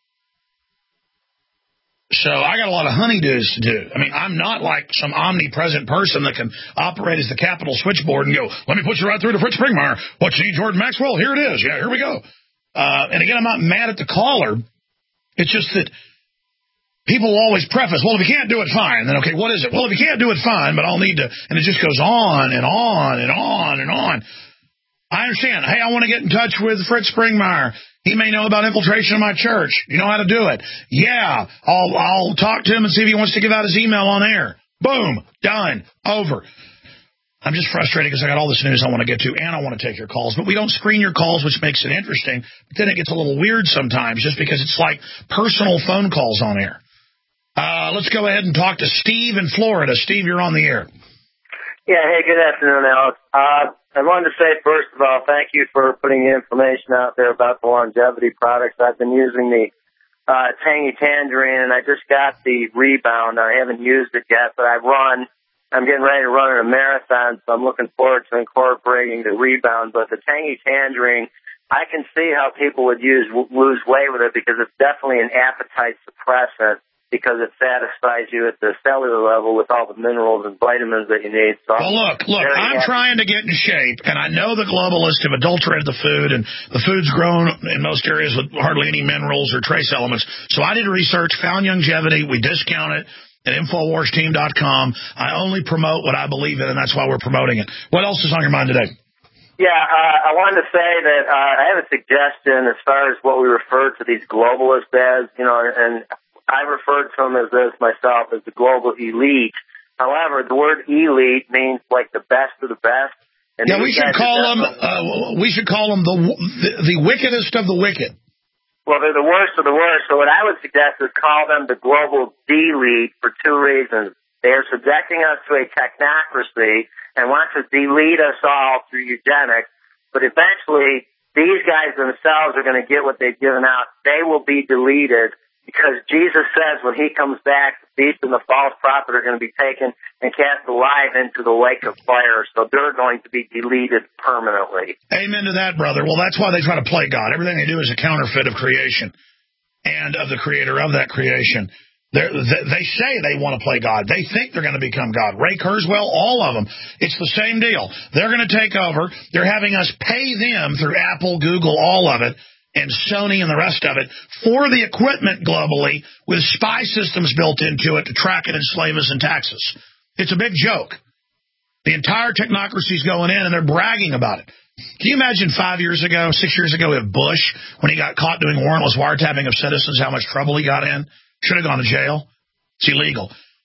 So I got a lot of honeydews to do. I mean, I'm not like some omnipresent person that can operate as the Capitol switchboard and go, let me put you right through to Fritz Springmeier. What, you need Jordan Maxwell? Here it is. Yeah, here we go. Uh, and again, I'm not mad at the caller. It's just that people always preface, well, if you can't do it, fine. Then, okay, what is it? Well, if you can't do it, fine, but I'll need to. And it just goes on and on and on and on. I understand. Hey, I want to get in touch with Fritz Springmeier. He may know about infiltration of my church. You know how to do it. Yeah, I'll, I'll talk to him and see if he wants to give out his email on air. Boom. Done. Over. I'm just frustrated because I got all this news I want to get to, and I want to take your calls. But we don't screen your calls, which makes it interesting. But then it gets a little weird sometimes just because it's like personal phone calls on air. Uh, let's go ahead and talk to Steve in Florida. Steve, you're on the air. Yeah, hey, good afternoon, Alex. Uh, I wanted to say, first of all, thank you for putting the information out there about the longevity products. I've been using the uh, Tangy Tangerine, and I just got the Rebound. I haven't used it yet, but I run. I'm getting ready to run a marathon, so I'm looking forward to incorporating the Rebound. But the Tangy Tangerine, I can see how people would use lose weight with it because it's definitely an appetite suppressant because it satisfies you at the cellular level with all the minerals and vitamins that you need. So well, look, look, I'm happy. trying to get in shape, and I know the globalists have adulterated the food, and the food's grown in most areas with hardly any minerals or trace elements. So I did research, found longevity, we discount it at Infowars Team dot com. I only promote what I believe in, and that's why we're promoting it. What else is on your mind today? Yeah, uh, I wanted to say that uh, I have a suggestion as far as what we refer to these globalists as, you know, and I referred to them as this myself, as the global elite. However, the word elite means like the best of the best. And yeah, we should call them. Uh, we should call them the, the the wickedest of the wicked. Well, they're the worst of the worst. So what I would suggest is call them the global delete for two reasons. They are subjecting us to a technocracy and want to delete us all through eugenics. But eventually, these guys themselves are going to get what they've given out. They will be deleted because Jesus says when he comes back, the beast and the false prophet are going to be taken and cast alive into the lake of fire. So they're going to be deleted permanently. Amen to that, brother. Well, that's why they try to play God. Everything they do is a counterfeit of creation and of the creator of that creation. They're, they say they want to play God. They think they're going to become God. Ray Kurzweil, all of them. It's the same deal. They're going to take over. They're having us pay them through Apple, Google, all of it, and Sony and the rest of it for the equipment globally with spy systems built into it to track and enslave us in taxes. It's a big joke. The entire technocracy is going in, and they're bragging about it. Can you imagine five years ago, six years ago, with Bush, when he got caught doing warrantless wiretapping of citizens, how much trouble he got in? Should have gone to jail. It's illegal.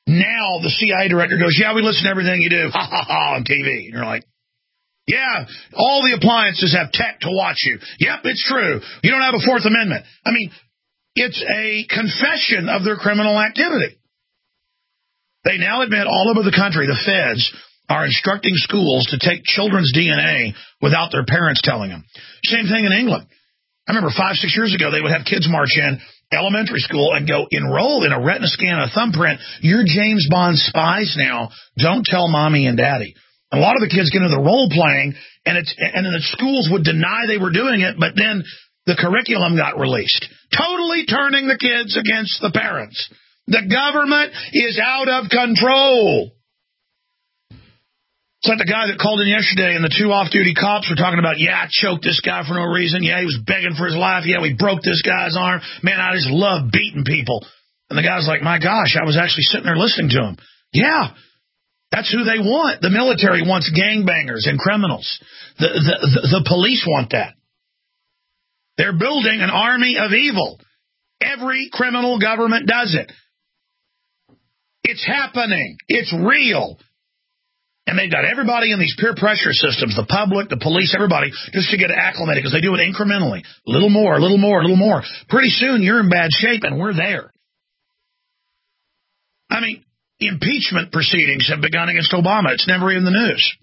Now the C I A director goes, yeah, we listen to everything you do, ha, ha, ha, on T V. And you're like, yeah, all the appliances have tech to watch you. Yep, it's true. You don't have a Fourth Amendment. I mean, it's a confession of their criminal activity. They now admit all over the country the feds are instructing schools to take children's D N A without their parents telling them. Same thing in England. I remember five, six years ago, they would have kids march in elementary school and go enroll in a retina scan, a thumbprint. You're James Bond spies now. Don't tell mommy and daddy. And a lot of the kids get into the role playing, and it's and then the schools would deny they were doing it, but then the curriculum got released, totally turning the kids against the parents. The government is out of control. It's like the guy that called in yesterday, and the two off-duty cops were talking about, yeah, I choked this guy for no reason. Yeah, he was begging for his life. Yeah, we broke this guy's arm. Man, I just love beating people. And the guy's like, my gosh, I was actually sitting there listening to him. Yeah, that's who they want. The military wants gangbangers and criminals. The, the, the, the police want that. They're building an army of evil. Every criminal government does it. It's happening. It's real. And they've got everybody in these peer pressure systems, the public, the police, everybody, just to get acclimated, because they do it incrementally. A little more, a little more, a little more. Pretty soon you're in bad shape, and we're there. I mean, impeachment proceedings have begun against Obama. It's never in the news.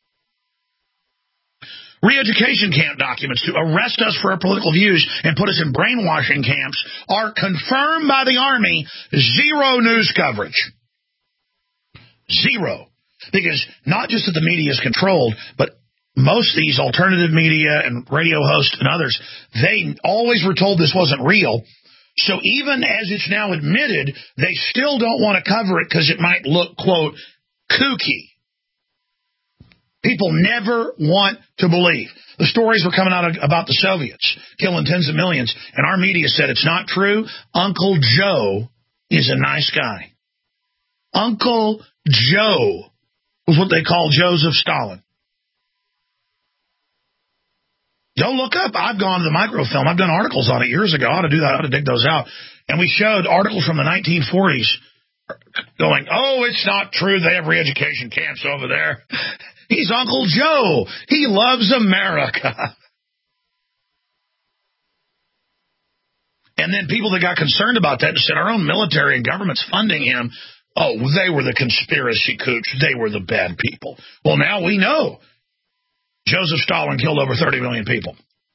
Re-education camp documents to arrest us for our political views and put us in brainwashing camps are confirmed by the Army. Zero news coverage. Zero. Because not just that the media is controlled, but most of these alternative media and radio hosts and others, they always were told this wasn't real. So even as it's now admitted, they still don't want to cover it because it might look, quote, kooky. People never want to believe. The stories were coming out about the Soviets killing tens of millions, and our media said it's not true. Uncle Joe is a nice guy. Uncle Joe was what they call Joseph Stalin. Don't look up. I've gone to the microfilm. I've done articles on it years ago. I ought to do that. I ought to dig those out. And we showed articles from the nineteen forties going, oh, it's not true. They have re-education camps over there. He's Uncle Joe. He loves America. And then people that got concerned about that and said our own military and government's funding him, oh, they were the conspiracy kooks. They were the bad people. Well, now we know. Joseph Stalin killed over thirty million people.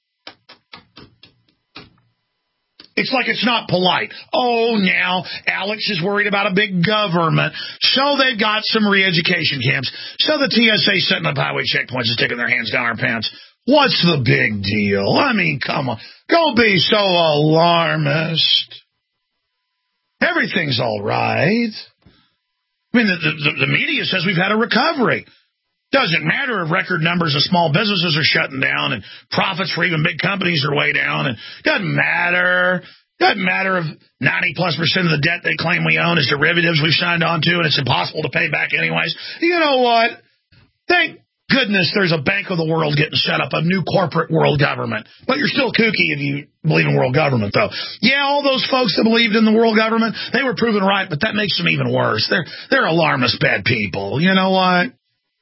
It's like it's not polite. Oh, now Alex is worried about a big government, so they've got some re-education camps. So the T S A setting up highway checkpoints and sticking their hands down our pants. What's the big deal? I mean, come on. Don't be so alarmist. Everything's all right. I mean, the, the, the media says we've had a recovery. Doesn't matter if record numbers of small businesses are shutting down and profits for even big companies are way down. And doesn't matter. Doesn't matter if ninety plus percent of the debt they claim we own is derivatives we've signed on to and it's impossible to pay back anyways. You know what? Thank goodness there's a Bank of the World getting set up, a new corporate world government. But you're still kooky if you believe in world government, though. Yeah, all those folks that believed in the world government, they were proven right, but that makes them even worse. They're, they're alarmist bad people. You know what?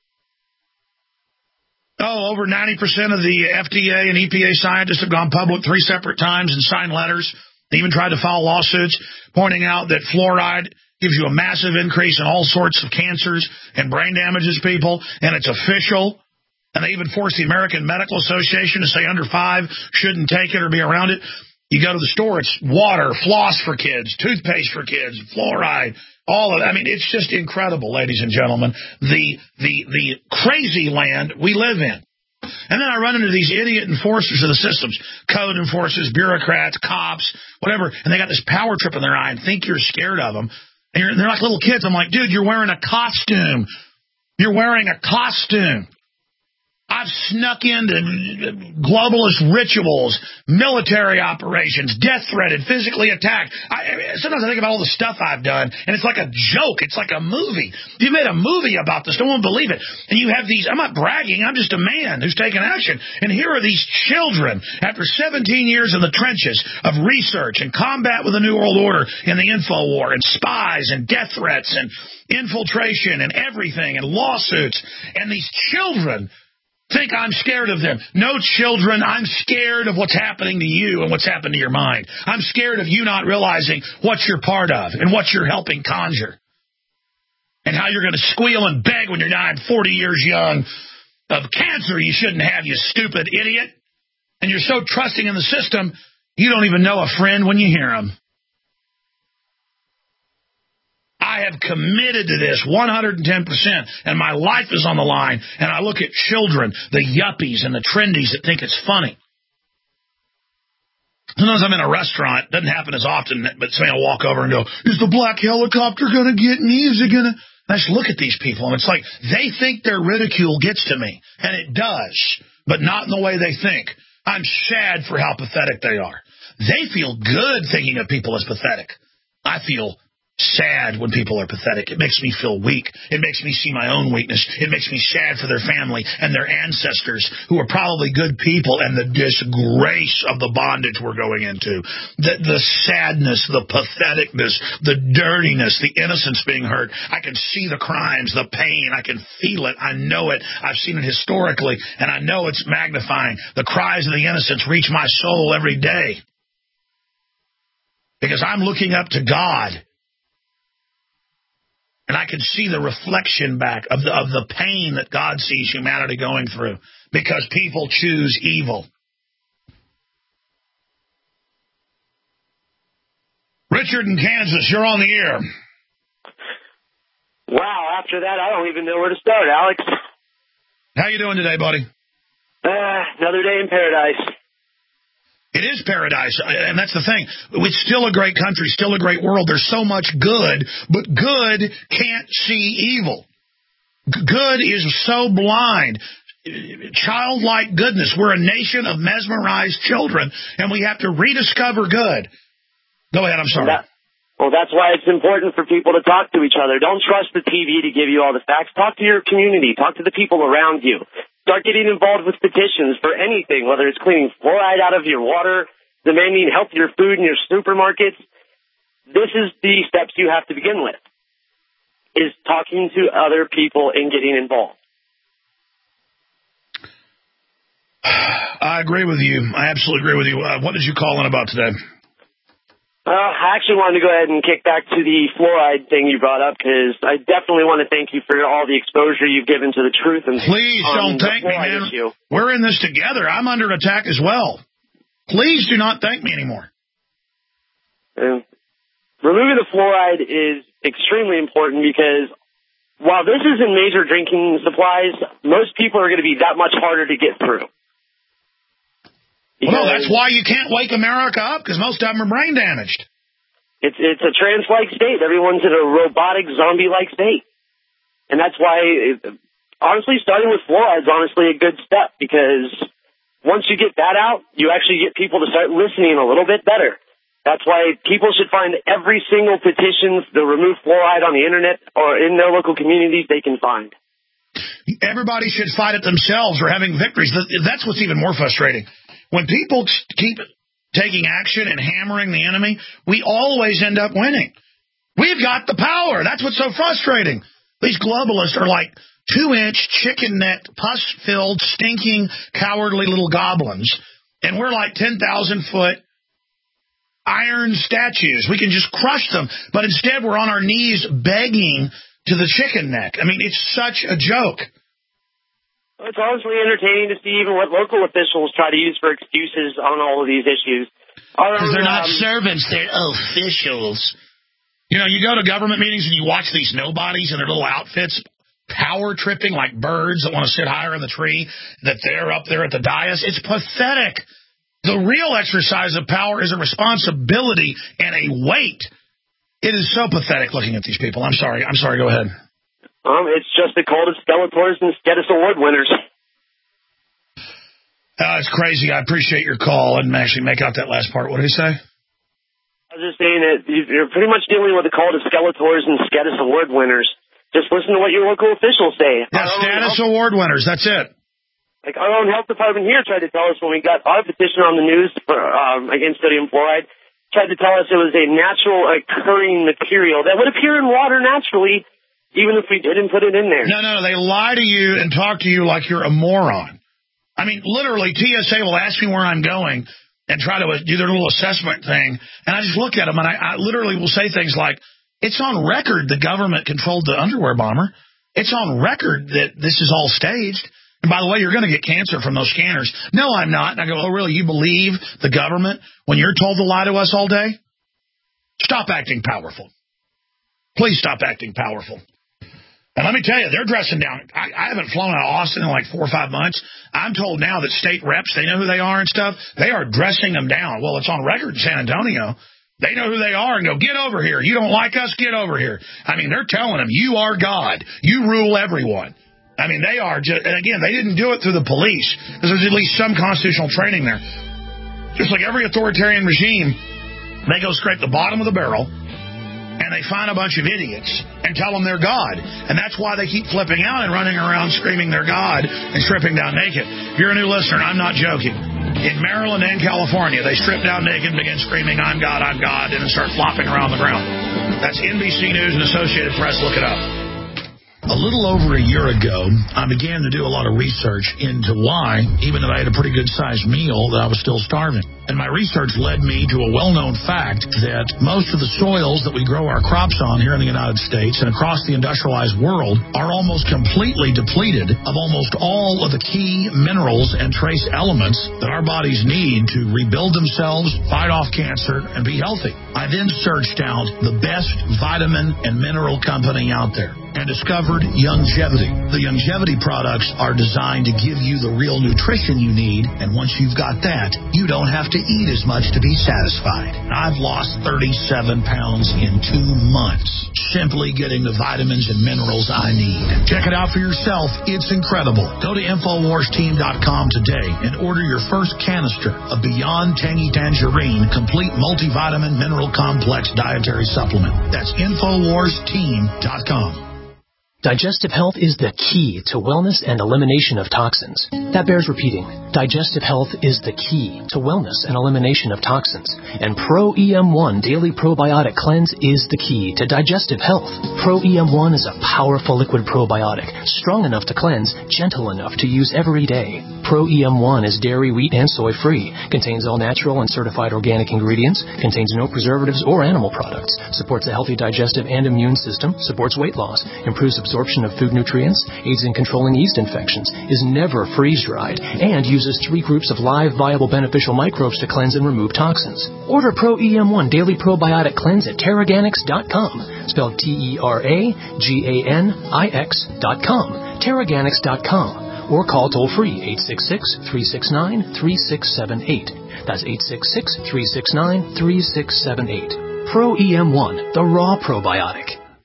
Oh, over ninety percent of the F D A and E P A scientists have gone public three separate times and signed letters. They even tried to file lawsuits pointing out that fluoride gives you a massive increase in all sorts of cancers and brain damages people, and it's official. And they even forced the American Medical Association to say under five shouldn't take it or be around it. You go to the store, it's water, floss for kids, toothpaste for kids, fluoride, all of that. I mean, it's just incredible, ladies and gentlemen, the the the crazy land we live in. And then I run into these idiot enforcers of the systems, code enforcers, bureaucrats, cops, whatever, and they got this power trip in their eye and think you're scared of them. And you're, they're like little kids. I'm like, dude, you're wearing a costume. You're wearing a costume. I I've snuck into globalist rituals, military operations, death threatened, physically attacked. I, sometimes I think about all the stuff I've done, and it's like a joke. It's like a movie. You made a movie about this. No one will believe it. And you have these, I'm not bragging, I'm just a man who's taken action. And here are these children, after seventeen years in the trenches of research and combat with the New World Order and the info war and spies and death threats and infiltration and everything and lawsuits. And these children think I'm scared of them. No, children, I'm scared of what's happening to you and what's happened to your mind. I'm scared of you not realizing what you're part of and what you're helping conjure. And how you're going to squeal and beg when you're dying forty years young of cancer you shouldn't have, you stupid idiot. And you're so trusting in the system, you don't even know a friend when you hear him. I have committed to this one hundred ten percent, and my life is on the line, and I look at children, the yuppies and the trendies that think it's funny. Sometimes I'm in a restaurant, it doesn't happen as often, but somebody will walk over and go, is the black helicopter going to get me? Is it going to? I just look at these people, and it's like they think their ridicule gets to me, and it does, but not in the way they think. I'm sad for how pathetic they are. They feel good thinking of people as pathetic. I feel sad when people are pathetic. It makes me feel weak. It makes me see my own weakness. It makes me sad for their family and their ancestors who are probably good people, and the disgrace of the bondage we're going into. The, the sadness, the patheticness, the dirtiness, the innocence being hurt. I can see the crimes, the pain. I can feel it. I know it. I've seen it historically, and I know it's magnifying. The cries of the innocents reach my soul every day because I'm looking up to God. And I can see the reflection back of the, of the pain that God sees humanity going through because people choose evil. Richard in Kansas, you're on the air. Wow, after that, I don't even know where to start, Alex. How you doing today, buddy? Uh, another day in paradise. It is paradise, and that's the thing. It's still a great country, still a great world. There's so much good, but good can't see evil. Good is so blind. Childlike goodness. We're a nation of mesmerized children, and we have to rediscover good. Go ahead, I'm sorry. That, well, that's why it's important for people to talk to each other. Don't trust the T V to give you all the facts. Talk to your community. Talk to the people around you. Start getting involved with petitions for anything, whether it's cleaning fluoride out of your water, demanding healthier food in your supermarkets. This is the steps you have to begin with, is talking to other people and getting involved. I agree with you. I absolutely agree with you. Uh, what did you call in about today? Uh, I actually wanted to go ahead and kick back to the fluoride thing you brought up, because I definitely want to thank you for all the exposure you've given to the truth. And please don't thank me, man. Issue. We're in this together. I'm under attack as well. Please do not thank me anymore. Uh, removing the fluoride is extremely important, because while this is in major drinking supplies, most people are going to be that much harder to get through. Well, no, that's why you can't wake America up, because most of them are brain damaged. It's it's a trance-like state. Everyone's in a robotic, zombie-like state. And that's why, it, honestly, starting with fluoride is honestly a good step, because once you get that out, you actually get people to start listening a little bit better. That's why people should find every single petition to remove fluoride on the Internet or in their local communities they can find. Everybody should fight it themselves or having victories. That's what's even more frustrating. When people keep taking action and hammering the enemy, we always end up winning. We've got the power. That's what's so frustrating. These globalists are like two-inch, chicken-necked, pus-filled, stinking, cowardly little goblins, and we're like ten thousand foot iron statues. We can just crush them, but instead we're on our knees begging to the chicken neck. I mean, it's such a joke. It's honestly entertaining to see even what local officials try to use for excuses on all of these issues. Because they're not um, servants, they're officials. You know, you go to government meetings and you watch these nobodies in their little outfits power tripping like birds that want to sit higher in the tree, that they're up there at the dais. It's pathetic. The real exercise of power is a responsibility and a weight. It is so pathetic looking at these people. I'm sorry. I'm sorry. Go ahead. Um, it's just the cult of Skeletors and Sketis Award winners. Uh, it's crazy. I appreciate your call. I didn't actually make out that last part. What did he say? I was just saying that you're pretty much dealing with the call to Skeletors and Status Award winners. Just listen to what your local officials say. Yeah, Status Award winners. That's it. Like our own health department here tried to tell us when we got our petition on the news for, um, against sodium fluoride, tried to tell us it was a natural occurring material that would appear in water naturally, even if we didn't put it in there. No, no, no. They lie to you and talk to you like you're a moron. I mean, literally, T S A will ask me where I'm going and try to do their little assessment thing, and I just look at them, and I, I literally will say things like, it's on record the government controlled the underwear bomber. It's on record that this is all staged. And by the way, you're going to get cancer from those scanners. No, I'm not. And I go, oh, really? You believe the government when you're told to lie to us all day? Stop acting powerful. Please stop acting powerful. And let me tell you, they're dressing down. I, I haven't flown out of Austin in like four or five months. I'm told now that state reps, they know who they are and stuff. They are dressing them down. Well, it's on record in San Antonio. They know who they are and go, get over here. You don't like us? Get over here. I mean, they're telling them, you are God. You rule everyone. I mean, they are just, and again, they didn't do it through the police. There's at least some constitutional training there. Just like every authoritarian regime, they go scrape the bottom of the barrel, and they find a bunch of idiots and tell them they're God. And that's why they keep flipping out and running around screaming they're God and stripping down naked. If you're a new listener, and I'm not joking, in Maryland and California, they strip down naked and begin screaming, I'm God, I'm God, and then start flopping around the ground. That's N B C News and Associated Press. Look it up. A little over a year ago, I began to do a lot of research into why, even though I had a pretty good-sized meal, that I was still starving. And my research led me to a well-known fact that most of the soils that we grow our crops on here in the United States and across the industrialized world are almost completely depleted of almost all of the key minerals and trace elements that our bodies need to rebuild themselves, fight off cancer, and be healthy. I then searched out the best vitamin and mineral company out there and discovered Youngevity. The Youngevity products are designed to give you the real nutrition you need, and once you've got that, you don't have to eat as much to be satisfied. I've lost thirty-seven pounds in two months, simply getting the vitamins and minerals I need. Check it out for yourself. It's incredible. Go to Infowars Team dot com today and order your first canister of Beyond Tangy Tangerine Complete Multivitamin Mineral Complex Dietary Supplement. That's Infowars Team dot com. Digestive health is the key to wellness and elimination of toxins. That bears repeating. Digestive health is the key to wellness and elimination of toxins. And Pro E M one Daily Probiotic Cleanse is the key to digestive health. Pro E M one is a powerful liquid probiotic, strong enough to cleanse, gentle enough to use every day. Pro E M one is dairy, wheat, and soy-free, contains all natural and certified organic ingredients, contains no preservatives or animal products, supports a healthy digestive and immune system, supports weight loss, improves absorption of food nutrients, aids in controlling yeast infections, is never freeze-dried, and uses three groups of live, viable, beneficial microbes to cleanse and remove toxins. Order Pro E M one Daily Probiotic Cleanse at Terraganics dot com, spelled T E R A G A N I X dot com, Terraganics dot com. Or call toll-free eight six six, three six nine, three six seven eight. That's eight six six, three six nine, three six seven eight. Pro E M one, the raw probiotic.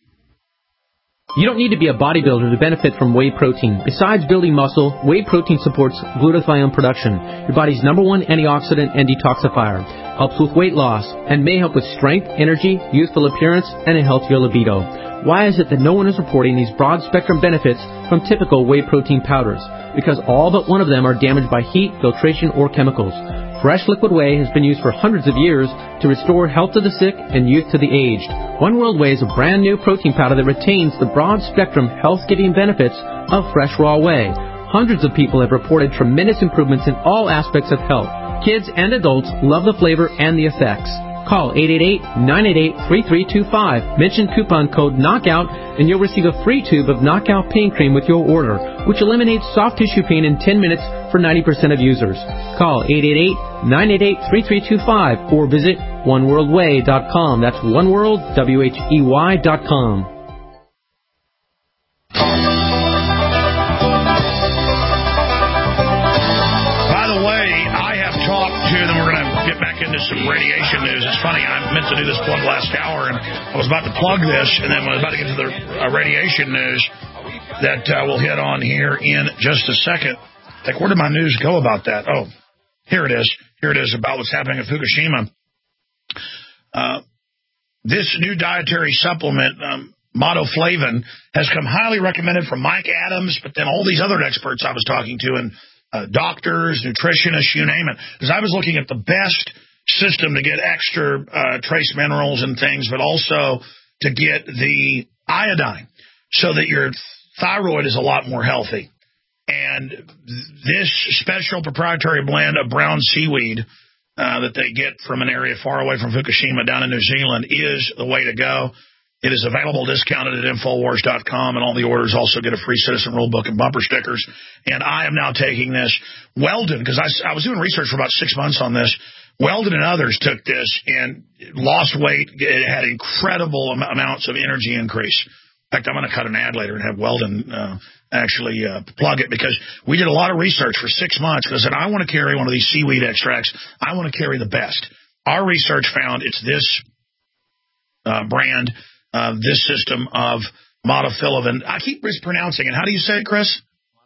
You don't need to be a bodybuilder to benefit from whey protein. Besides building muscle, whey protein supports glutathione production, your body's number one antioxidant and detoxifier, helps with weight loss, and may help with strength, energy, youthful appearance, and a healthier libido. Why is it that no one is reporting these broad-spectrum benefits from typical whey protein powders? Because all but one of them are damaged by heat, filtration, or chemicals. Fresh liquid whey has been used for hundreds of years to restore health to the sick and youth to the aged. One World Whey is a brand new protein powder that retains the broad-spectrum health-giving benefits of fresh raw whey. Hundreds of people have reported tremendous improvements in all aspects of health. Kids and adults love the flavor and the effects. Call eight eight eight, nine eight eight, three three two five. Mention coupon code KNOCKOUT and you'll receive a free tube of Knockout Pain Cream with your order, which eliminates soft tissue pain in ten minutes for ninety percent of users. Call eight eight eight, nine eight eight, three three two five or visit one world way dot com. That's oneworld, W H E Y dot com. Into some radiation news. It's funny, I meant to do this plug last hour, and I was about to plug this, and then when I was about to get to the uh, radiation news that uh, we'll hit on here in just a second. Like, where did my news go about that? Oh, here it is. Here it is about what's happening at Fukushima. Uh, this new dietary supplement, um, Modoflavin, has come highly recommended from Mike Adams, but then all these other experts I was talking to, and uh, doctors, nutritionists, you name it. Because I was looking at the best system to get extra uh, trace minerals and things, but also to get the iodine so that your thyroid is a lot more healthy. And this special proprietary blend of brown seaweed uh, that they get from an area far away from Fukushima down in New Zealand is the way to go. It is available discounted at Infowars dot com, and all the orders also get a free Citizen Rule book and bumper stickers. And I am now taking this. Weldon, because I, I was doing research for about six months on this. Weldon and others took this and lost weight. It had incredible am- amounts of energy increase. In fact, I'm going to cut an ad later and have Weldon uh, actually uh, plug it, because we did a lot of research for six months. I said, I want to carry one of these seaweed extracts. I want to carry the best. Our research found it's this uh, brand, uh, this system of Modoflavin. I keep mispronouncing it. How do you say it, Chris?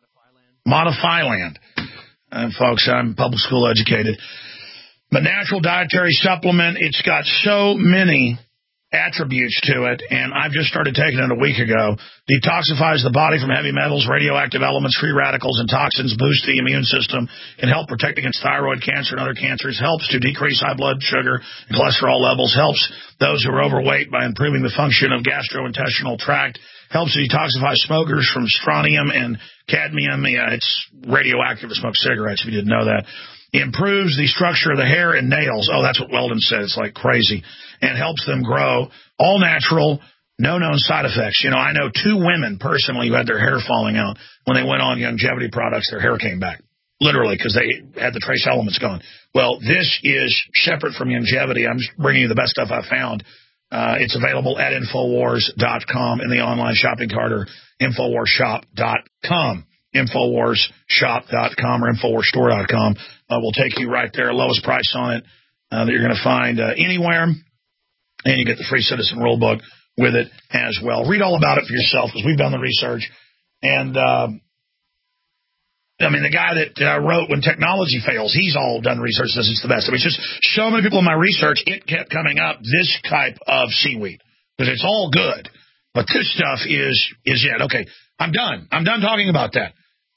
Modifyland. And folks, I'm public school educated. But natural dietary supplement, it's got so many attributes to it, and I've just started taking it a week ago. Detoxifies the body from heavy metals, radioactive elements, free radicals, and toxins, boosts the immune system, can help protect against thyroid cancer and other cancers, helps to decrease high blood sugar and cholesterol levels, helps those who are overweight by improving the function of gastrointestinal tract, helps to detoxify smokers from strontium and cadmium. Yeah, it's radioactive to smoke cigarettes, if you didn't know that. Improves the structure of the hair and nails. Oh, that's what Weldon said. It's like crazy. And helps them grow. All natural, no known side effects. You know, I know two women personally who had their hair falling out. When they went on longevity products, their hair came back. Literally, because they had the trace elements gone. Well, this is separate from longevity. I'm just bringing you the best stuff I found. Uh, it's available at Infowars dot com in the online shopping cart, or Infowars shop dot com. Infowars shop dot com or Infowars store dot com uh, will take you right there. Lowest price on it uh, that you're going to find uh, anywhere. And you get the free Citizen Rule book with it as well. Read all about it for yourself, because we've done the research. And, uh, I mean, the guy that uh, wrote When Technology Fails, he's all done research, says it's the best. I mean, it's just so many people in my research, it kept coming up, this type of seaweed. Because it's all good. But this stuff is, is it. Okay, I'm done. I'm done talking about that.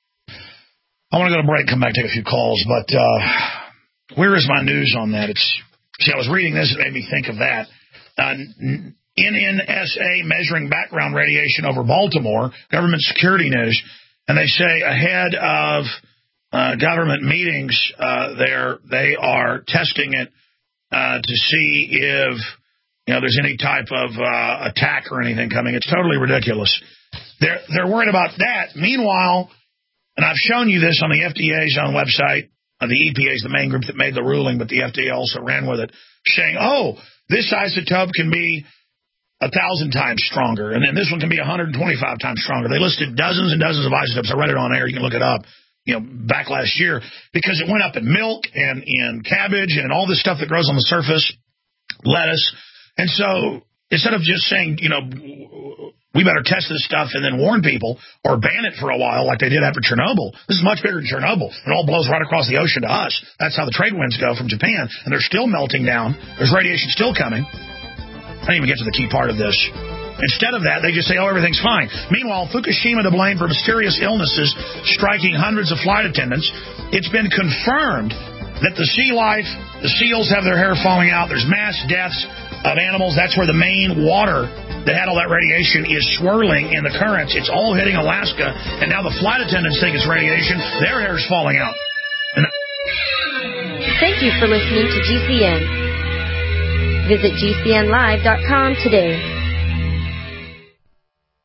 I want to go to break, come back, take a few calls. But uh, where is my news on that? It's see, I was reading this, it made me think of that. Uh, N N S A measuring background radiation over Baltimore, government security news, and they say ahead of uh, government meetings uh, there, they are testing it uh, to see if you know there's any type of uh, attack or anything coming. It's totally ridiculous. They're they're worried about that. Meanwhile, and I've shown you this on the F D A's own website. Uh, the E P A is the main group that made the ruling, but the F D A also ran with it, saying, oh, this isotope can be a thousand times stronger, and then this one can be one hundred twenty-five times stronger. They listed dozens and dozens of isotopes. I read it on air. You can look it up, you know, back last year, because it went up in milk and in cabbage and all this stuff that grows on the surface, lettuce. And so instead of just saying, you know, we better test this stuff and then warn people or ban it for a while like they did after Chernobyl. This is much bigger than Chernobyl. It all blows right across the ocean to us. That's how the trade winds go from Japan, and they're still melting down. There's radiation still coming. I didn't even get to the key part of this. Instead of that, they just say, oh, everything's fine. Meanwhile, Fukushima to blame for mysterious illnesses striking hundreds of flight attendants. It's been confirmed that the sea life, the seals have their hair falling out. There's mass deaths of animals. That's where the main water that had all that radiation is swirling in the currents. It's all hitting Alaska, and now the flight attendants think it's radiation. Their hair's falling out. And thank you for listening to G C N. Visit G C N live dot com today.